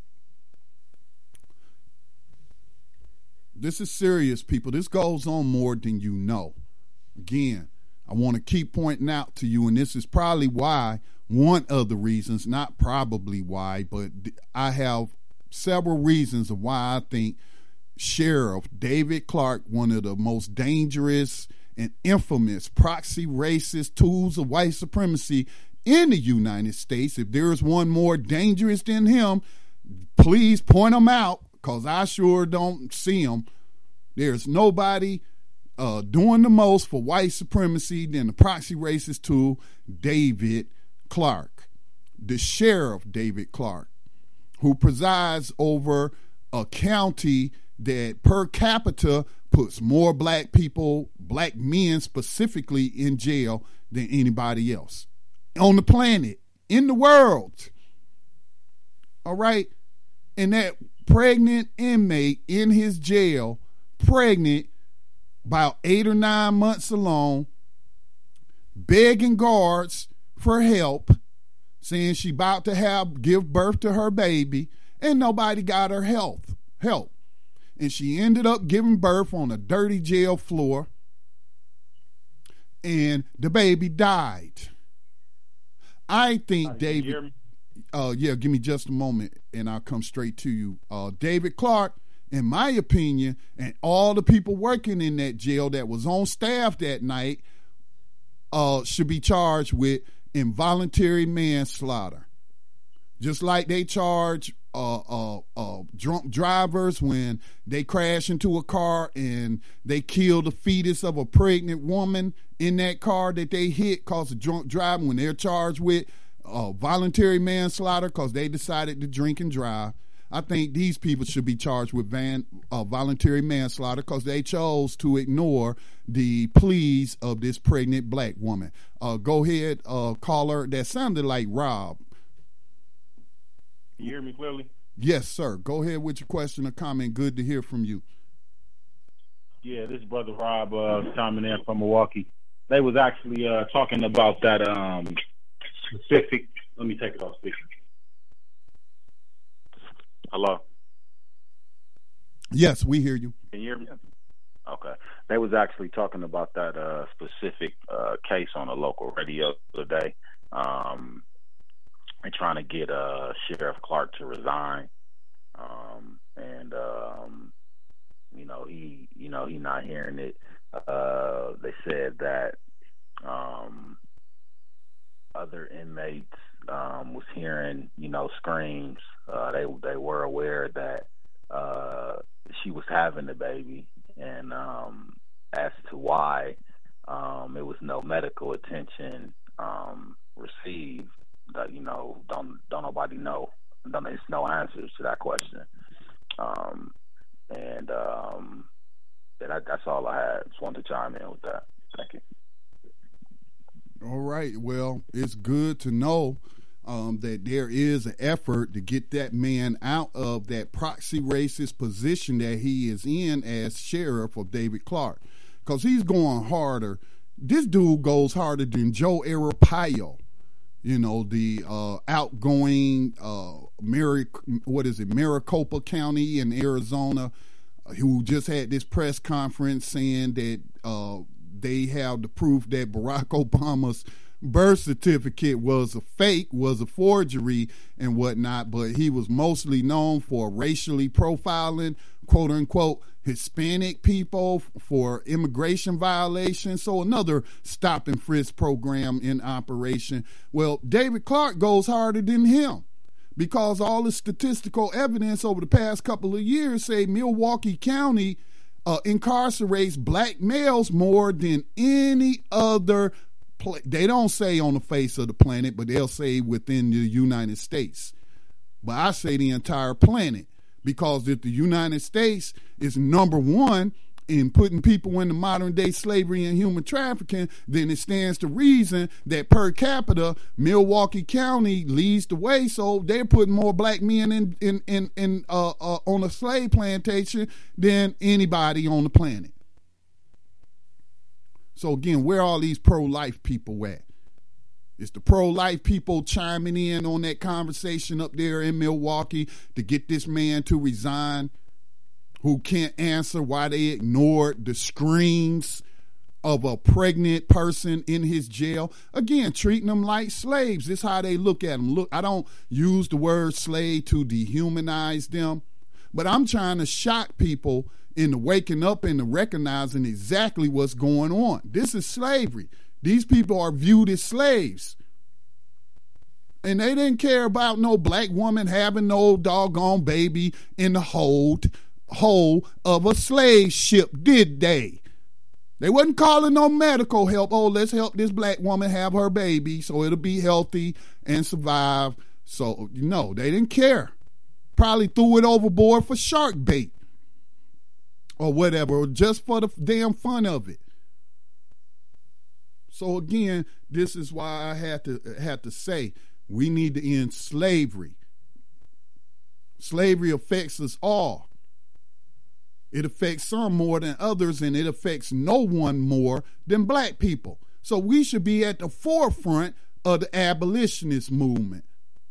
This is serious, people. This goes on more than you know. Again, I want to keep pointing out to you, and this is probably why, one of the reasons, not probably why, but I have several reasons of why I think Sheriff David Clarke, one of the most dangerous and infamous proxy racist tools of white supremacy in the United States, if there is one more dangerous than him, please point him out, because I sure don't see him. There's nobody uh, doing the most for white supremacy than the proxy racist tool, David Clarke. The Sheriff David Clarke, who presides over a county that per capita puts more black people, black men specifically, in jail than anybody else on the planet, in the world. All right? And that pregnant inmate in his jail, pregnant, about eight or nine months alone, begging guards for help, saying she about to have give birth to her baby, and nobody got her health help. And she ended up giving birth on a dirty jail floor, and the baby died. I think uh, David, uh, yeah, give me just a moment, and I'll come straight to you. Uh, David Clarke, in my opinion, and all the people working in that jail that was on staff that night, uh, should be charged with involuntary manslaughter. Just like they charge uh, uh, uh, drunk drivers when they crash into a car and they kill the fetus of a pregnant woman in that car that they hit cause of drunk driving, when they're charged with uh, voluntary manslaughter because they decided to drink and drive. I think these people should be charged with van, uh, voluntary manslaughter because they chose to ignore the pleas of this pregnant black woman. Uh, go ahead, uh, caller. That sounded like Rob. Can you hear me clearly? Yes, sir. Go ahead with your question or comment. Good to hear from you. Yeah, this is Brother Rob uh, chiming in from Milwaukee. They was actually uh, talking about that um, specific. Let me take it off speaker. Hello. Yes, we hear you. Can you hear me? Okay. They was actually talking about that uh, specific uh, case on a local radio today. Um, and trying to get uh, Sheriff Clark to resign. Um, and um, you know, he, you know, he not hearing it. Uh, they said that um, other inmates um, was hearing, you know, screams. Uh, they they were aware that uh, she was having the baby, and um, as to why um, it was no medical attention um, received, that you know, don't don't nobody know. Don't, there's no answers to that question. Um, and um, that, that's all I had. Just wanted to chime in with that. Thank you. All right. Well, it's good to know um, that there is an effort to get that man out of that proxy racist position that he is in as sheriff of David Clark, because he's going harder. This dude goes harder than Joe Arpaio, you know, the uh, outgoing uh, Mari- what is it, Maricopa County in Arizona, who just had this press conference saying that uh, they have the proof that Barack Obama's birth certificate was a fake, was a forgery and whatnot, but he was mostly known for racially profiling, quote unquote, Hispanic people for immigration violations. So another stop and frisk program in operation. Well, David Clark goes harder than him, because all the statistical evidence over the past couple of years say Milwaukee County uh, incarcerates black males more than any other place. They don't say on the face of the planet, but they'll say within the United States. But I say the entire planet, because if the United States is number one in putting people into modern day slavery and human trafficking, then it stands to reason that per capita Milwaukee County leads the way. So they're putting more black men in in in, in uh, uh, on a slave plantation than anybody on the planet. So again, where are all these pro-life people at? It's the pro-life people chiming in on that conversation up there in Milwaukee to get this man to resign, who can't answer why they ignored the screams of a pregnant person in his jail. Again, treating them like slaves. This is how they look at them. Look, I don't use the word slave to dehumanize them, but I'm trying to shock people into waking up and recognizing exactly what's going on. This is slavery. These people are viewed as slaves. And they didn't care about no black woman having no doggone baby in the hold hole of a slave ship, did they? They wasn't calling no medical help. Oh, let's help this black woman have her baby so it'll be healthy and survive. So, no, they didn't care. Probably threw it overboard for shark bait or whatever, or just for the damn fun of it. So again, this is why I had to had to say we need to end slavery. Slavery affects us all. It affects some more than others, and it affects no one more than black people. So we should be at the forefront of the abolitionist movement.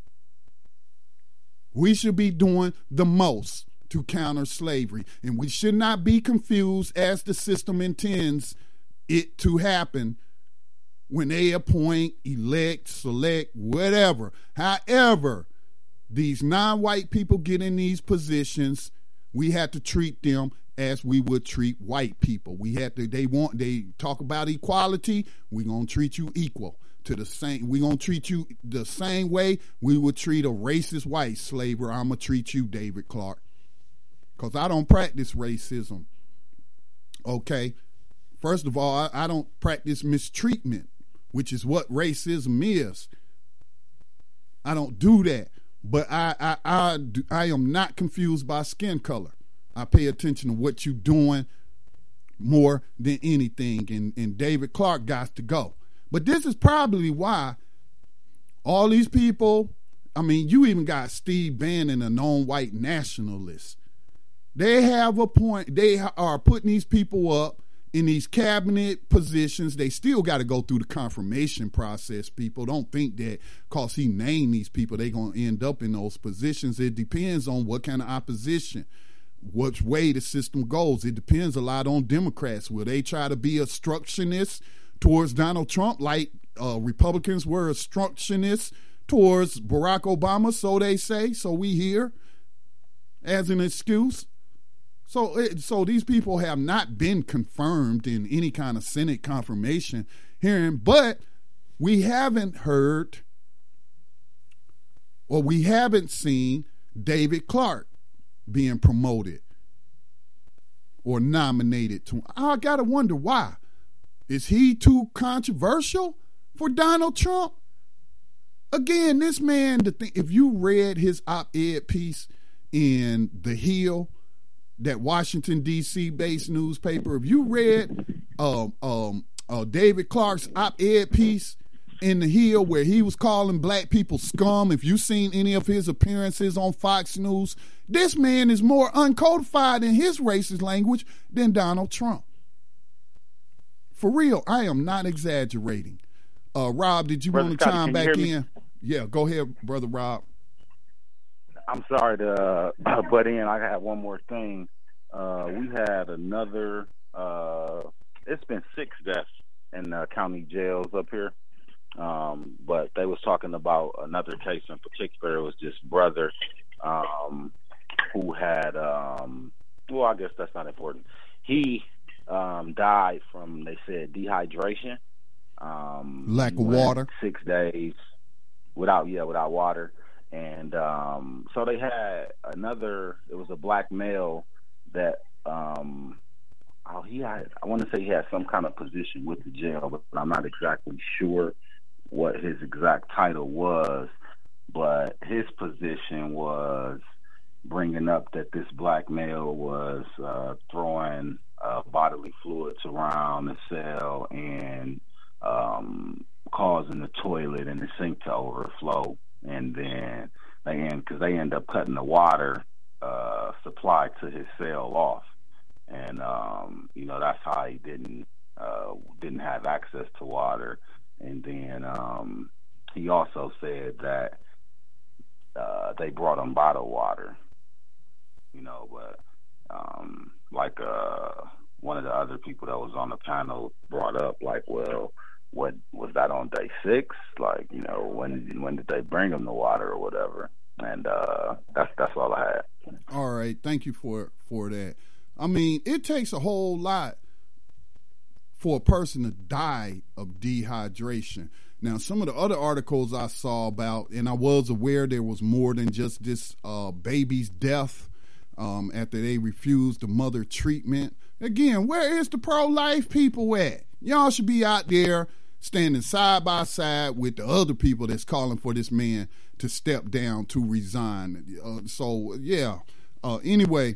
We should be doing the most to counter slavery, and we should not be confused, as the system intends it to happen, when they appoint, elect, select, whatever. However, these non-white people get in these positions, we have to treat them as we would treat white people. We have to, they want, they talk about equality, we're going to treat you equal to the same, we're going to treat you the same way we would treat a racist white slaver. I'm going to treat you, David Clark, because I don't practice racism. Okay? First of all, I, I don't practice mistreatment, which is what racism is. I don't do that. But I, I, I, I am not confused by skin color. I pay attention to what you're doing more than anything. And, and David Clark got to go. But this is probably why all these people, I mean, you even got Steve Bannon, a known white nationalist. They have a point. They are putting these people up in these cabinet positions. They still got to go through the confirmation process. People don't think that because he named these people, they're going to end up in those positions. It depends on what kind of opposition, which way the system goes. It depends a lot on Democrats. Will they try to be obstructionists towards Donald Trump like uh, Republicans were obstructionists towards Barack Obama, so they say, so we hear, as an excuse? So, it, so these people have not been confirmed in any kind of Senate confirmation hearing, but we haven't heard or we haven't seen David Clark being promoted or nominated to. I gotta wonder why. Is he too controversial for Donald Trump? Again, this man, the thing, if you read his op-ed piece in The Hill, that Washington, D C based newspaper, if you read um, um, uh, David Clark's op-ed piece in The Hill where he was calling black people scum, if you've seen any of his appearances on Fox News, this man is more uncodified in his racist language than Donald Trump. For real, I am not exaggerating. Uh, Rob, did you Brother want to Scotty, chime back in? in? Yeah, go ahead, Brother Rob. I'm sorry to uh, butt in. I have one more thing. Uh, we had another, uh, it's been six deaths in uh, county jails up here. Um, but they was talking about another case in particular. It was this brother um, who had, um, well, I guess that's not important. He um, died from, they said, dehydration. Um, Lack of water. Six days without, yeah, without water. And um, so they had another, it was a black male that, um, oh, he had, I want to say he had some kind of position with the jail, but I'm not exactly sure what his exact title was. But his position was bringing up that this black male was uh, throwing uh, bodily fluids around the cell and um, causing the toilet and the sink to overflow. And then they end because they end up cutting the water uh, supply to his cell off, and um, you know that's how he didn't uh, didn't have access to water. And then um, he also said that uh, they brought him bottled water, you know. But um, like uh, one of the other people that was on the panel brought up, like, well, what was that on day six? Like, you know, when when did they bring him the water or whatever? And uh, that's that's all I had. All right, thank you for for that. I mean, it takes a whole lot for a person to die of dehydration. Now, some of the other articles I saw about, and I was aware there was more than just this uh, baby's death um, after they refused the mother treatment. Again, where is the pro-life people at? Y'all should be out there standing side by side with the other people that's calling for this man to step down, to resign. Uh, so, yeah. Uh, anyway,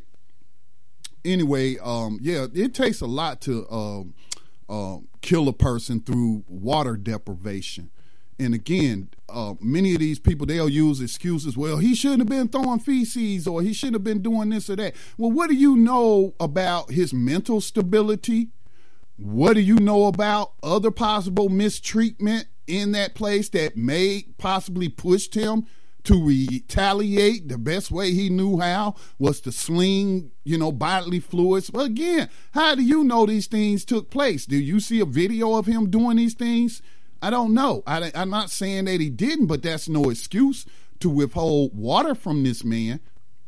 anyway, um, yeah, it takes a lot to uh, uh, kill a person through water deprivation. And again, uh, many of these people, they'll use excuses. Well, he shouldn't have been throwing feces, or he shouldn't have been doing this or that. Well, what do you know about his mental stability? What do you know about other possible mistreatment in that place that may possibly pushed him to retaliate? The best way he knew how was to sling, you know, bodily fluids. But again, how do you know these things took place? Do you see a video of him doing these things? I don't know. I, I'm not saying that he didn't, but that's no excuse to withhold water from this man.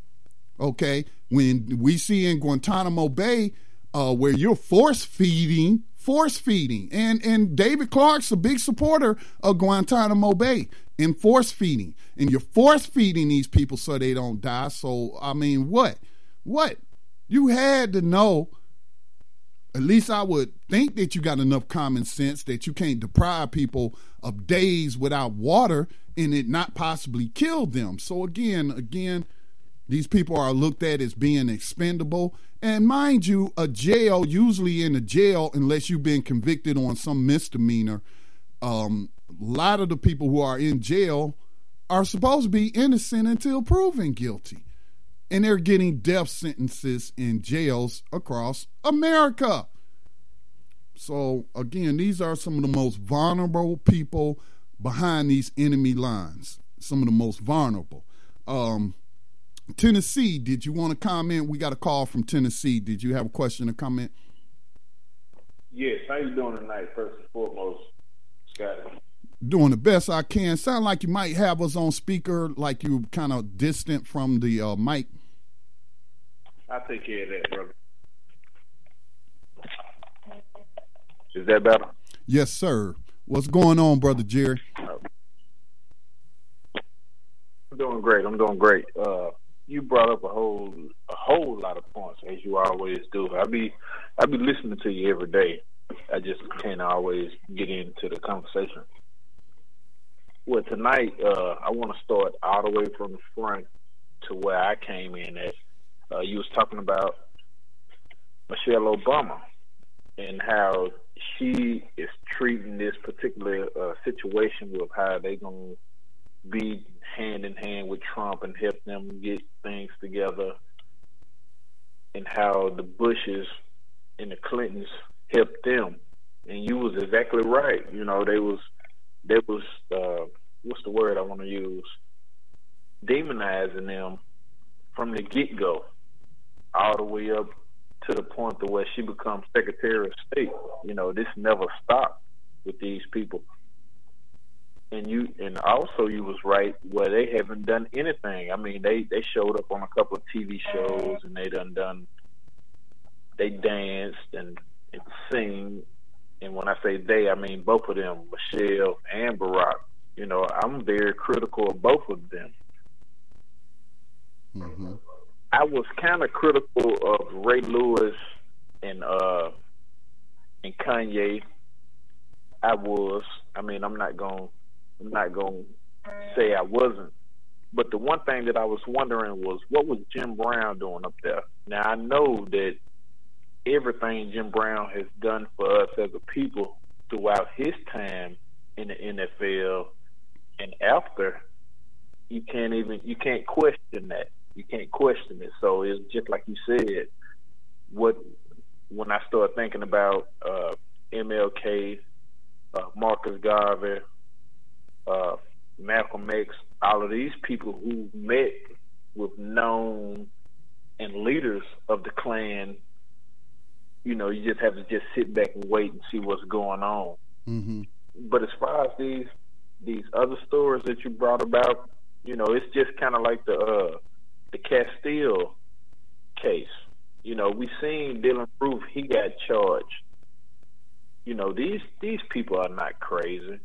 Okay, when we see in Guantanamo Bay, Uh, where you're force feeding, force feeding. And and David Clark's a big supporter of Guantanamo Bay and force feeding. And you're force feeding these people so they don't die. So, I mean, what? What? You had to know, at least I would think that you got enough common sense that you can't deprive people of days without water and it not possibly kill them. So again, again, these people are looked at as being expendable. And mind you, a jail, usually in a jail, unless you've been convicted on some misdemeanor, um, a lot of the people who are in jail are supposed to be innocent until proven guilty. And they're getting death sentences in jails across America. So, again, these are some of the most vulnerable people behind these enemy lines. Some of the most vulnerable. Um, Tennessee, did you want to comment? We got a call from Tennessee. Did you have a question or comment? Yes. How you doing tonight, first and foremost, Scott? Doing the best I can. Sound like you might have us on speaker, like you kind of distant from the uh, mic. I'll take care of that, brother. Is that better? Yes, sir. What's going on, Brother Jerry? I'm doing great. I'm doing great. Uh, you brought up a whole a whole lot of points, as you always do. I be I be listening to you every day. I just can't always get into the conversation. Well, tonight uh, I want to start all the way from the front to where I came in at. Uh, you was talking about Michelle Obama and how she is treating this particular uh, situation with how they gonna be hand in hand with Trump and help them get things together, and how the Bushes and the Clintons helped them. And you was exactly right. You know, they was they was uh, what's the word I want to use? Demonizing them from the get go, all the way up to the point to where she becomes Secretary of State. You know, this never stopped with these people. And you, and also you was right where they haven't done anything. I mean, they, they showed up on a couple of T V shows and they done done, they danced and, and sing. And when I say they, I mean both of them, Michelle and Barack. You know, I'm very critical of both of them. Mm-hmm. I was kind of critical of Ray Lewis and uh and Kanye. I was. I mean, I'm not going. I'm not going to say I wasn't. But the one thing that I was wondering was, what was Jim Brown doing up there? Now I know that everything Jim Brown has done for us as a people throughout his time in the N F L and after, you can't even you can't question that. You can't question it. So it's just like you said. What when I started thinking about uh, M L K, uh, Marcus Garvey, uh, Malcolm X, all of these people who met with known and leaders of the Klan, you know, you just have to just sit back and wait and see what's going on. Mm-hmm. But as far as these these other stories that you brought about, you know, it's just kind of like the uh, the Castile case. You know, we seen Dylan Roof, he got charged. You know, these these people are not crazy.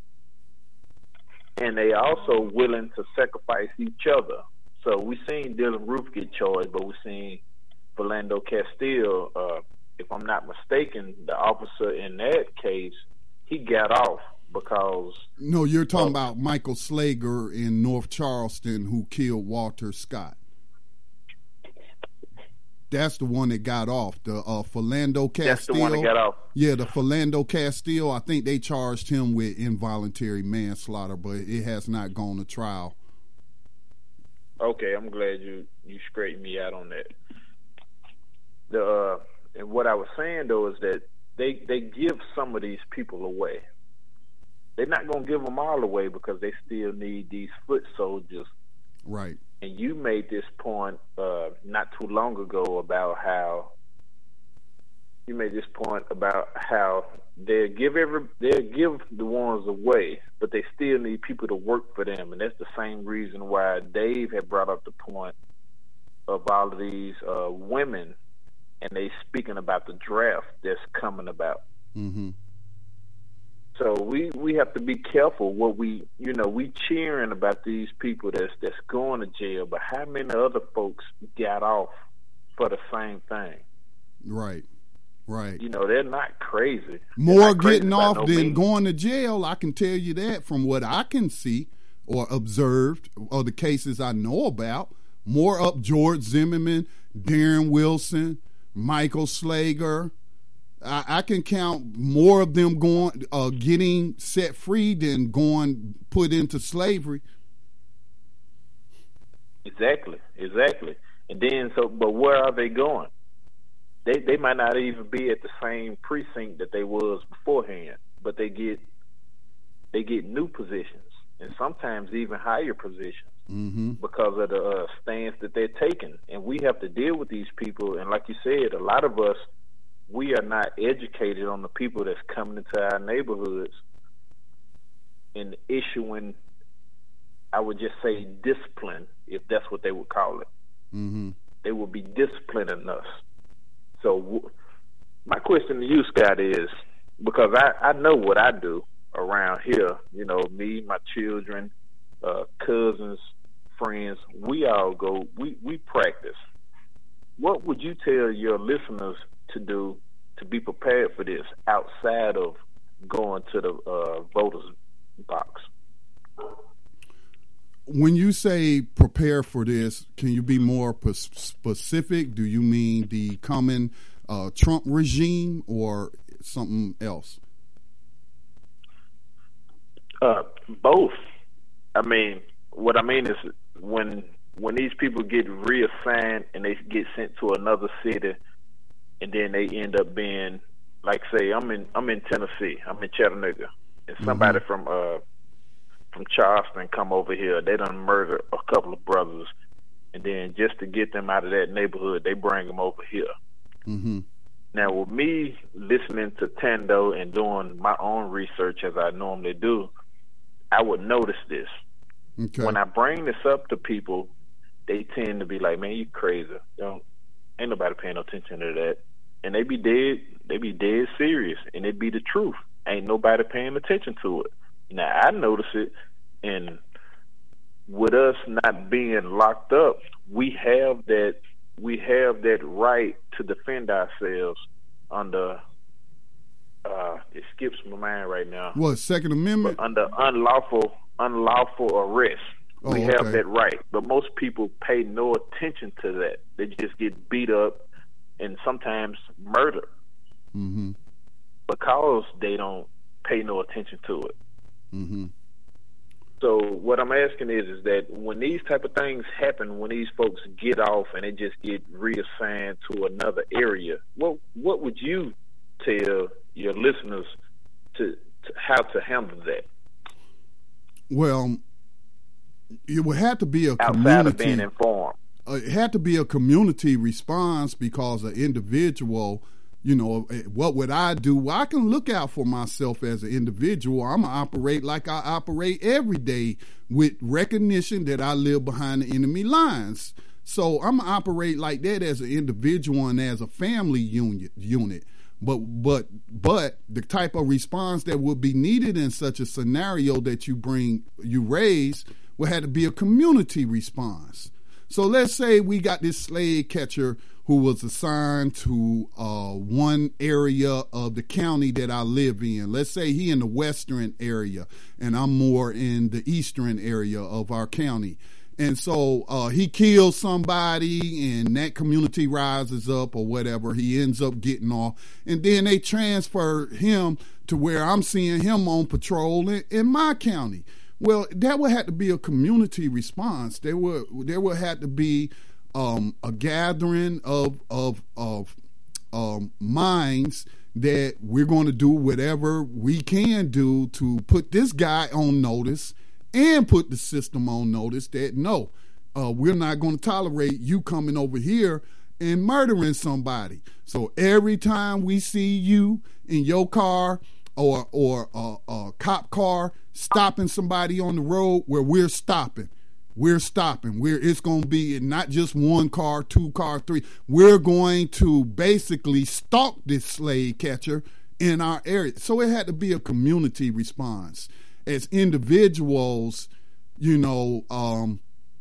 And they also willing to sacrifice each other. So we seen Dylan Roof get charged, but we seen Philando Castile, uh, if I'm not mistaken, the officer in that case, he got off because... No, you're talking uh, about Michael Slager in North Charleston who killed Walter Scott. That's the one that got off. The uh, Philando Castile. That's the one that got off. Yeah, the Philando Castile. I think they charged him with involuntary manslaughter, but it has not gone to trial. Okay, I'm glad you you straightened me out on that. The uh, and what I was saying though is that they they give some of these people away. They're not gonna give them all away because they still need these foot soldiers. Right. And you made this point uh, not too long ago about how you made this point about how they give every they give the ones away, but they still need people to work for them, and that's the same reason why Dave had brought up the point of all of these uh, women, and they speaking about the draft that's coming about. Mm-hmm. So we, we have to be careful what we, you know, we cheering about these people that's that's going to jail, but how many other folks got off for the same thing? Right, right. You know, they're not crazy. More not crazy getting off no than means. going to jail, I can tell you that from what I can see. or observed, or the cases I know about, more up George Zimmerman, Darren Wilson, Michael Slager. I, I can count more of them going, uh, getting set free than going put into slavery. Exactly, exactly. And then, so, but where are they going? They they might not even be at the same precinct that they was beforehand, but they get they get new positions, and sometimes even higher positions, mm-hmm. because of the uh, stance that they're taking. And we have to deal with these people. And like you said, a lot of us, we are not educated on the people that's coming into our neighborhoods and issuing, I would just say, discipline, if that's what they would call it. Mm-hmm. They will be disciplining us. So w- my question to you, Scott, is, because I, I know what I do around here, you know, me, my children, uh, cousins, friends, we all go, we, we practice. What would you tell your listeners to do to be prepared for this outside of going to the uh, voters box? When you say prepare for this, can you be more p- specific? Do you mean the coming uh, Trump regime or something else? Uh, both. I mean, what I mean is when when these people get reassigned and they get sent to another city, and then they end up being, like, say, I'm in I'm in Tennessee, I'm in Chattanooga, and somebody mm-hmm. from uh. from Charleston come over here, they done murder a couple of brothers, and then just to get them out of that neighborhood, they bring them over here. Mm-hmm. Now, with me listening to Tando and doing my own research as I normally do, I would notice this. Okay. When I bring this up to people, they tend to be like, "Man, you crazy. Don't, ain't nobody paying no attention to that." And they be dead, they be dead serious, and it be the truth. Ain't nobody paying attention to it. Now, I notice it, and with us not being locked up, we have that we have that right to defend ourselves under, uh, it skips my mind right now. What, Second Amendment? But under unlawful unlawful arrest. Oh, we have okay. that right. But most people pay no attention to that. They just get beat up and sometimes murdered mm-hmm. because they don't pay no attention to it. Mm-hmm. So what I'm asking is, is that when these type of things happen, when these folks get off and they just get reassigned to another area, what what would you tell your listeners to, to how to handle that? Well, it would have to be a outside community, of being informed. Uh, it had to be a community response, because an individual, you know, what would I do? Well, I can look out for myself as an individual. I'm going to operate like I operate every day, with recognition that I live behind the enemy lines. So I'm going to operate like that as an individual and as a family unit. unit. But but but the type of response that would be needed in such a scenario that you bring, you raise, would have to be a community response. So let's say we got this slave catcher who was assigned to uh, one area of the county that I live in. Let's say he in the western area and I'm more in the eastern area of our county. And so uh, he kills somebody and that community rises up or whatever. He ends up getting off. And then they transfer him to where I'm seeing him on patrol in, in my county. Well, that would have to be a community response. There would there would have to be um, a gathering of of of um, minds that we're going to do whatever we can do to put this guy on notice and put the system on notice that no, uh, we're not going to tolerate you coming over here and murdering somebody. So every time we see you in your car or or a, a cop car stopping somebody on the road, where we're stopping, we're stopping. We're it's going to be not just one car, two car, three. We're going to basically stalk this slave catcher in our area. So it had to be a community response. As individuals, you know, um,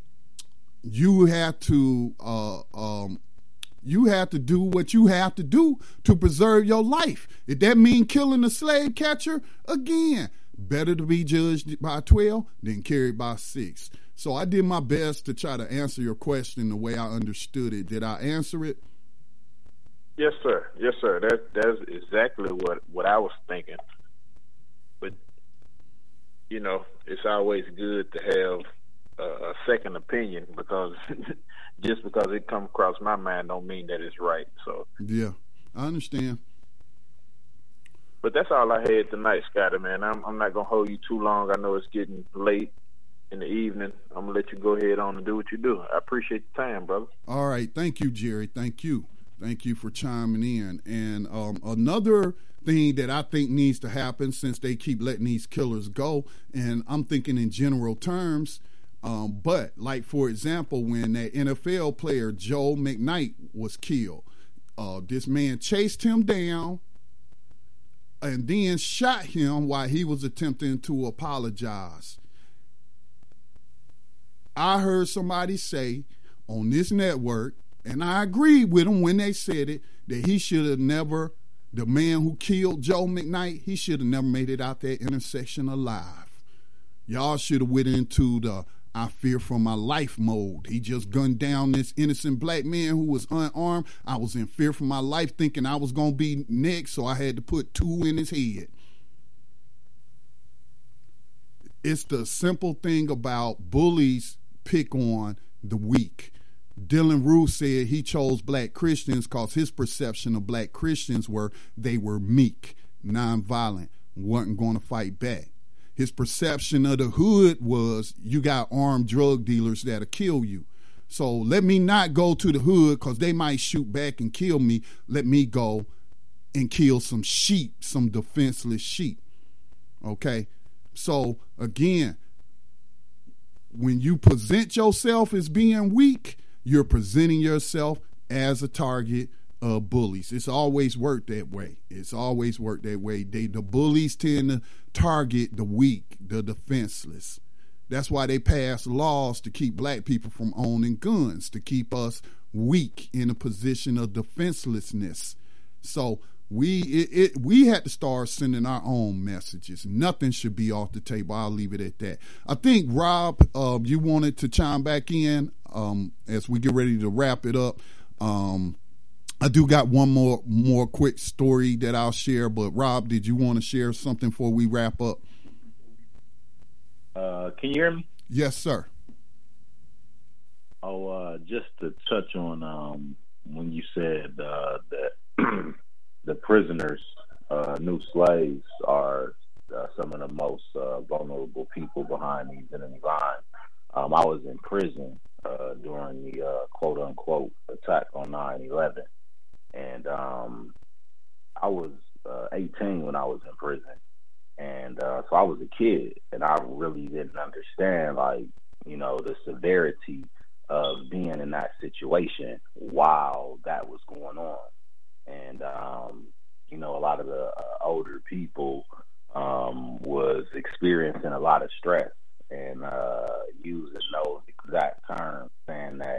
you have to uh, um, you have to do what you have to do to preserve your life. If that means killing a slave catcher, again, Better to be judged by twelve than carried by six. So I did my best to try to answer your question the way I understood it. Did I answer it? Yes, sir. Yes, sir. That that's exactly what, what I was thinking. But you know, it's always good to have a, a second opinion, because just because it come across my mind don't mean that it's right. So yeah, I understand. But that's all I had tonight, Scotty, man. I'm I'm not gonna hold you too long. I know it's getting late in the evening. I'm gonna let you go ahead on and do what you do. I appreciate the time, brother. All right, thank you, Jerry. Thank you, thank you for chiming in. And um, another thing that I think needs to happen, since they keep letting these killers go, and I'm thinking in general terms, um, but like for example, when that N F L player Joe McKnight was killed, uh, this man chased him down and then shot him while he was attempting to apologize. I heard somebody say on this network, and I agreed with them when they said it, that he should have never, the man who killed Joe McKnight, he should have never made it out that intersection alive. Y'all should have went into the I fear for my life mode. He just gunned down this innocent black man who was unarmed. I was in fear for my life, thinking I was going to be next, so I had to put two in his head. It's the simple thing about bullies pick on the weak. Dylan Rue said he chose black Christians because his perception of black Christians were they were meek, nonviolent, wasn't going to fight back. His perception of the hood was you got armed drug dealers that'll kill you. So let me not go to the hood because they might shoot back and kill me. Let me go and kill some sheep, some defenseless sheep. Okay? So again, when you present yourself as being weak, you're presenting yourself as a target of bullies. It's always worked that way. It's always worked that way. They, the bullies tend to target the weak, the defenseless. That's why they pass laws to keep black people from owning guns, to keep us weak in a position of defenselessness. So we it, it we had to start sending our own messages. Nothing should be off the table. I'll leave it at that. I think, Rob, uh, you wanted to chime back in um, as we get ready to wrap it up. Um, I do got one more more quick story that I'll share, but Rob, did you want to share something before we wrap up? Uh, can you hear me? Yes, sir. Oh, uh, just to touch on um, when you said uh, that the prisoners, uh, new slaves, are uh, some of the most uh, vulnerable people behind these enemy lines. Um, I was in prison uh, during the uh, quote-unquote attack on nine eleven, and um, I was uh, eighteen when I was in prison. And uh, so I was a kid, and I really didn't understand, like, you know, the severity of being in that situation while that was going on. And, um, you know, a lot of the uh, older people um, was experiencing a lot of stress and uh, using those exact terms, saying that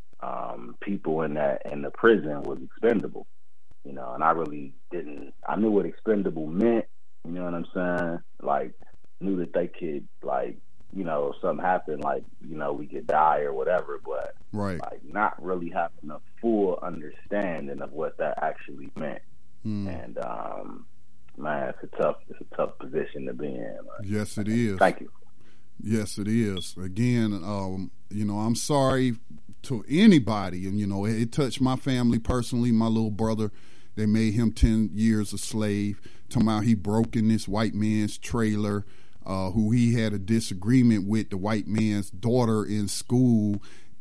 um, people in that in the prison was expendable, you know, and I really didn't, I knew what expendable meant. You know what I'm saying? Like, knew that they could, like, you know, if something happened, like, you know, we could die or whatever, but, right. like, not really having a full understanding of what that actually meant. Mm. And, um, man, it's a tough, it's a tough position to be in. Like, yes, it is. Thank you. Yes, it is. Again, um, you know, I'm sorry to anybody, and, you know, it, it touched my family personally, my little brother. They made him ten years a slave. Talking about he broke in this white man's trailer, uh, who he had a disagreement with the white man's daughter in school.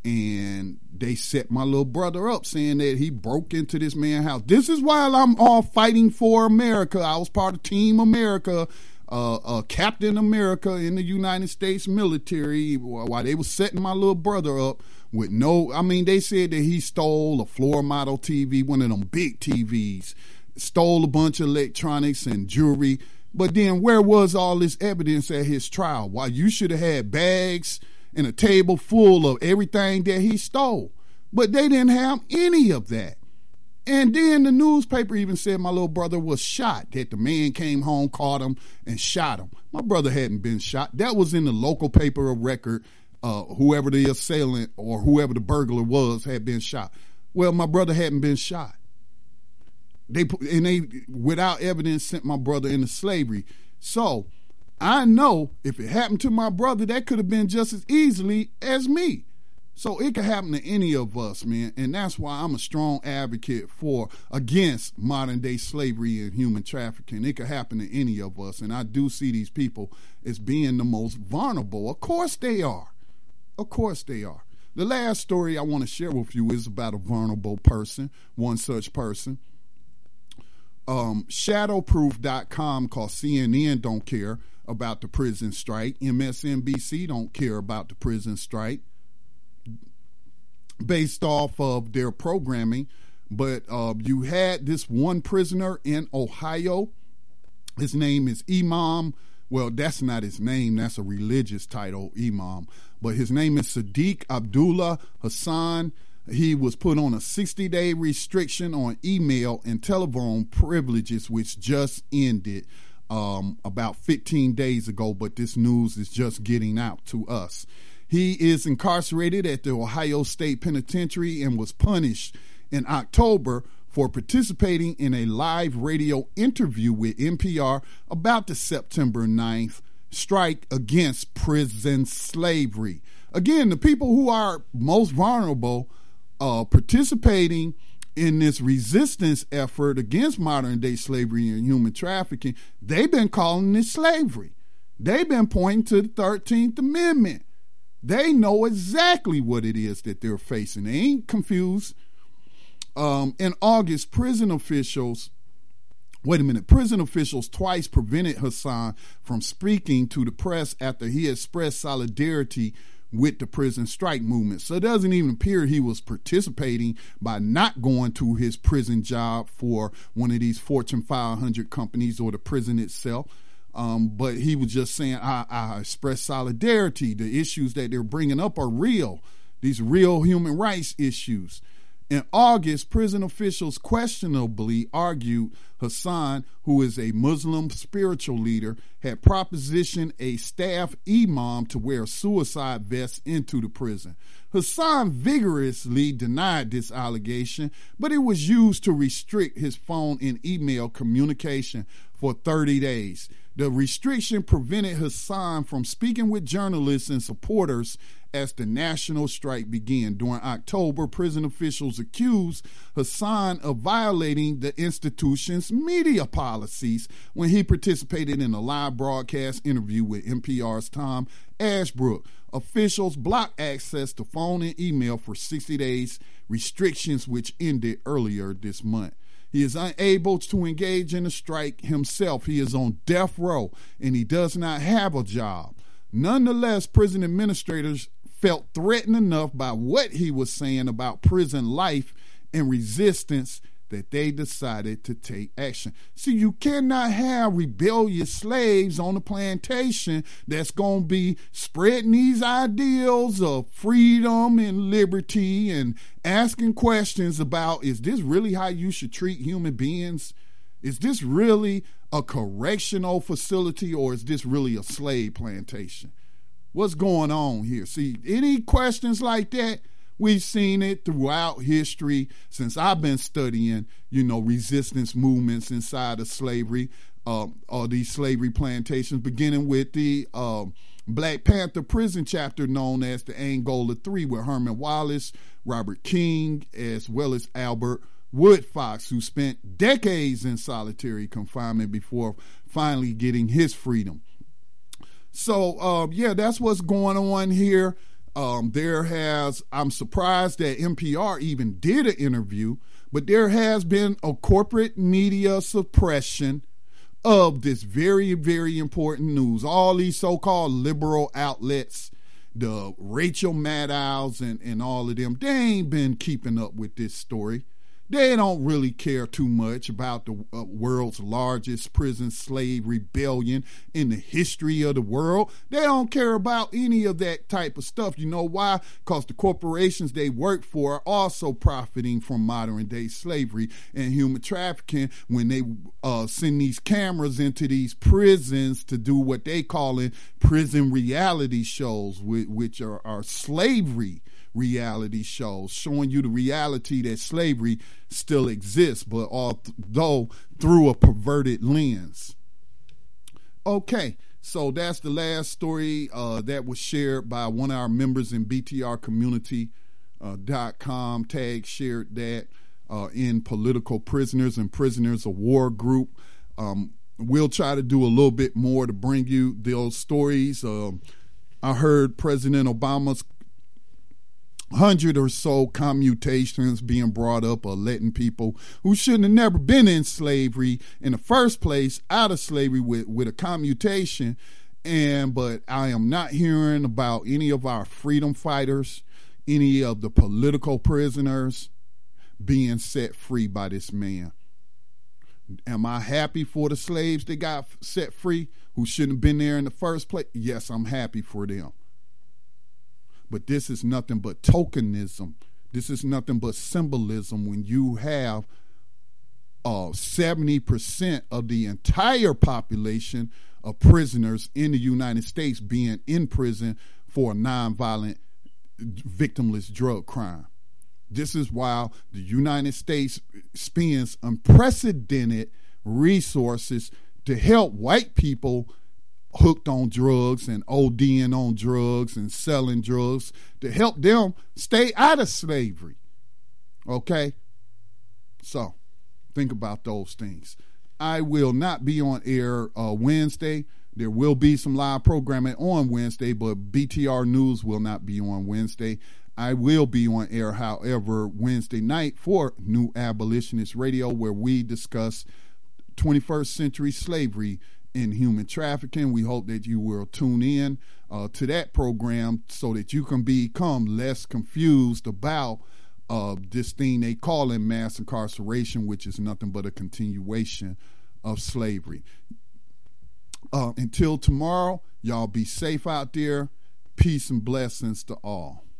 And they set my little brother up saying that he broke into this man's house. This is why I'm all fighting for America. I was part of Team America, uh, uh, Captain America in the United States military, while they was setting my little brother up. With no, I mean, they said that he stole a floor model T V, one of them big T Vs, stole a bunch of electronics and jewelry. But then where was all this evidence at his trial? Why, you should have had bags and a table full of everything that he stole. But they didn't have any of that. And then the newspaper even said my little brother was shot, that the man came home, caught him, and shot him. My brother hadn't been shot. That was in the local paper of record. Uh, whoever the assailant or whoever the burglar was had been shot. Well, my brother hadn't been shot. They and they, without evidence, sent my brother into slavery. So I know if it happened to my brother, that could have been just as easily as me. So it could happen to any of us, man. And that's why I'm a strong advocate for, against modern day slavery and human trafficking. It could happen to any of us. And I do see these people as being the most vulnerable. Of course they are. Of course they are. The last story I want to share with you is about a vulnerable person, one such person. Um, Shadowproof dot com, cause C N N don't care about the prison strike. M S N B C don't care about the prison strike, based off of their programming. But uh, you had this one prisoner in Ohio. His name is Imam. Well, that's not his name. That's a religious title, Imam. But his name is Sadiq Abdullah Hassan. He was put on a sixty-day restriction on email and telephone privileges, which just ended um, about fifteen days ago. But this news is just getting out to us. He is incarcerated at the Ohio State Penitentiary and was punished in October for participating in a live radio interview with N P R about the September ninth strike against prison slavery. Again, the people who are most vulnerable uh, participating in this resistance effort against modern day slavery and human trafficking, they've been calling this slavery. They've been pointing to the thirteenth Amendment. They know exactly what it is that they're facing. They ain't confused. Um, in August, prison officials, wait a minute, prison officials twice prevented Hassan from speaking to the press after he expressed solidarity with the prison strike movement. So it doesn't even appear he was participating by not going to his prison job for one of these Fortune five hundred companies or the prison itself. Um, but he was just saying, I, I express solidarity. The issues that they're bringing up are real. These real human rights issues. In August, prison officials questionably argued Hassan, who is a Muslim spiritual leader, had propositioned a staff imam to wear suicide vests into the prison. Hassan vigorously denied this allegation, but it was used to restrict his phone and email communication for thirty days. The restriction prevented Hassan from speaking with journalists and supporters as the national strike began. During October, prison officials accused Hassan of violating the institution's media policies when he participated in a live broadcast interview with N P R's Tom Ashbrook. Officials blocked access to phone and email for sixty days, restrictions which ended earlier this month. He is unable to engage in a strike himself. He is on death row, and he does not have a job. Nonetheless, prison administrators felt threatened enough by what he was saying about prison life and resistance that they decided to take action. See, you cannot have rebellious slaves on the plantation that's going to be spreading these ideals of freedom and liberty and asking questions about, is this really how you should treat human beings? Is this really a correctional facility, or is this really a slave plantation? What's going on here? See, any questions like that, we've seen it throughout history since I've been studying, you know, resistance movements inside of slavery, uh, or these slavery plantations, beginning with the uh, Black Panther prison chapter known as the Angola Three, with Herman Wallace, Robert King, as well as Albert Woodfox, who spent decades in solitary confinement before finally getting his freedom. So, uh, yeah, that's what's going on here. Um, there has, I'm surprised that N P R even did an interview, but there has been a corporate media suppression of this very, very important news. All these so-called liberal outlets, the Rachel Maddows and, and all of them, they ain't been keeping up with this story. They don't really care too much about the uh, world's largest prison slave rebellion in the history of the world. They don't care about any of that type of stuff. You know why? Because the corporations they work for are also profiting from modern day slavery and human trafficking when they uh, send these cameras into these prisons to do what they call in prison reality shows, which are, are slavery reality shows, showing you the reality that slavery still exists, but although through a perverted lens. Okay, so that's the last story uh, that was shared by one of our members in B T R community dot com. Tag shared that uh, in Political Prisoners and Prisoners of War group. Um, we'll try to do a little bit more to bring you those stories. Uh, I heard President Obama's hundred or so commutations being brought up, or letting people who shouldn't have never been in slavery in the first place out of slavery with, with a commutation. And but I am not hearing about any of our freedom fighters, any of the political prisoners being set free by this man. Am I happy for the slaves that got set free who shouldn't have been there in the first place? Yes, I'm happy for them. But this is nothing but tokenism. This is nothing but symbolism when you have uh, seventy percent of the entire population of prisoners in the United States being in prison for a nonviolent, victimless drug crime. This is why the United States spends unprecedented resources to help white people hooked on drugs and ODing on drugs and selling drugs, to help them stay out of slavery. Okay? So, think about those things. I will not be on air uh, Wednesday. There will be some live programming on Wednesday, but B T R News will not be on Wednesday. I will be on air, however, Wednesday night for New Abolitionist Radio, where we discuss twenty-first century slavery in human trafficking. We hope that you will tune in uh, to that program so that you can become less confused about uh, this thing they call in mass incarceration, which is nothing but a continuation of slavery. Uh, until tomorrow, y'all be safe out there. Peace and blessings to all.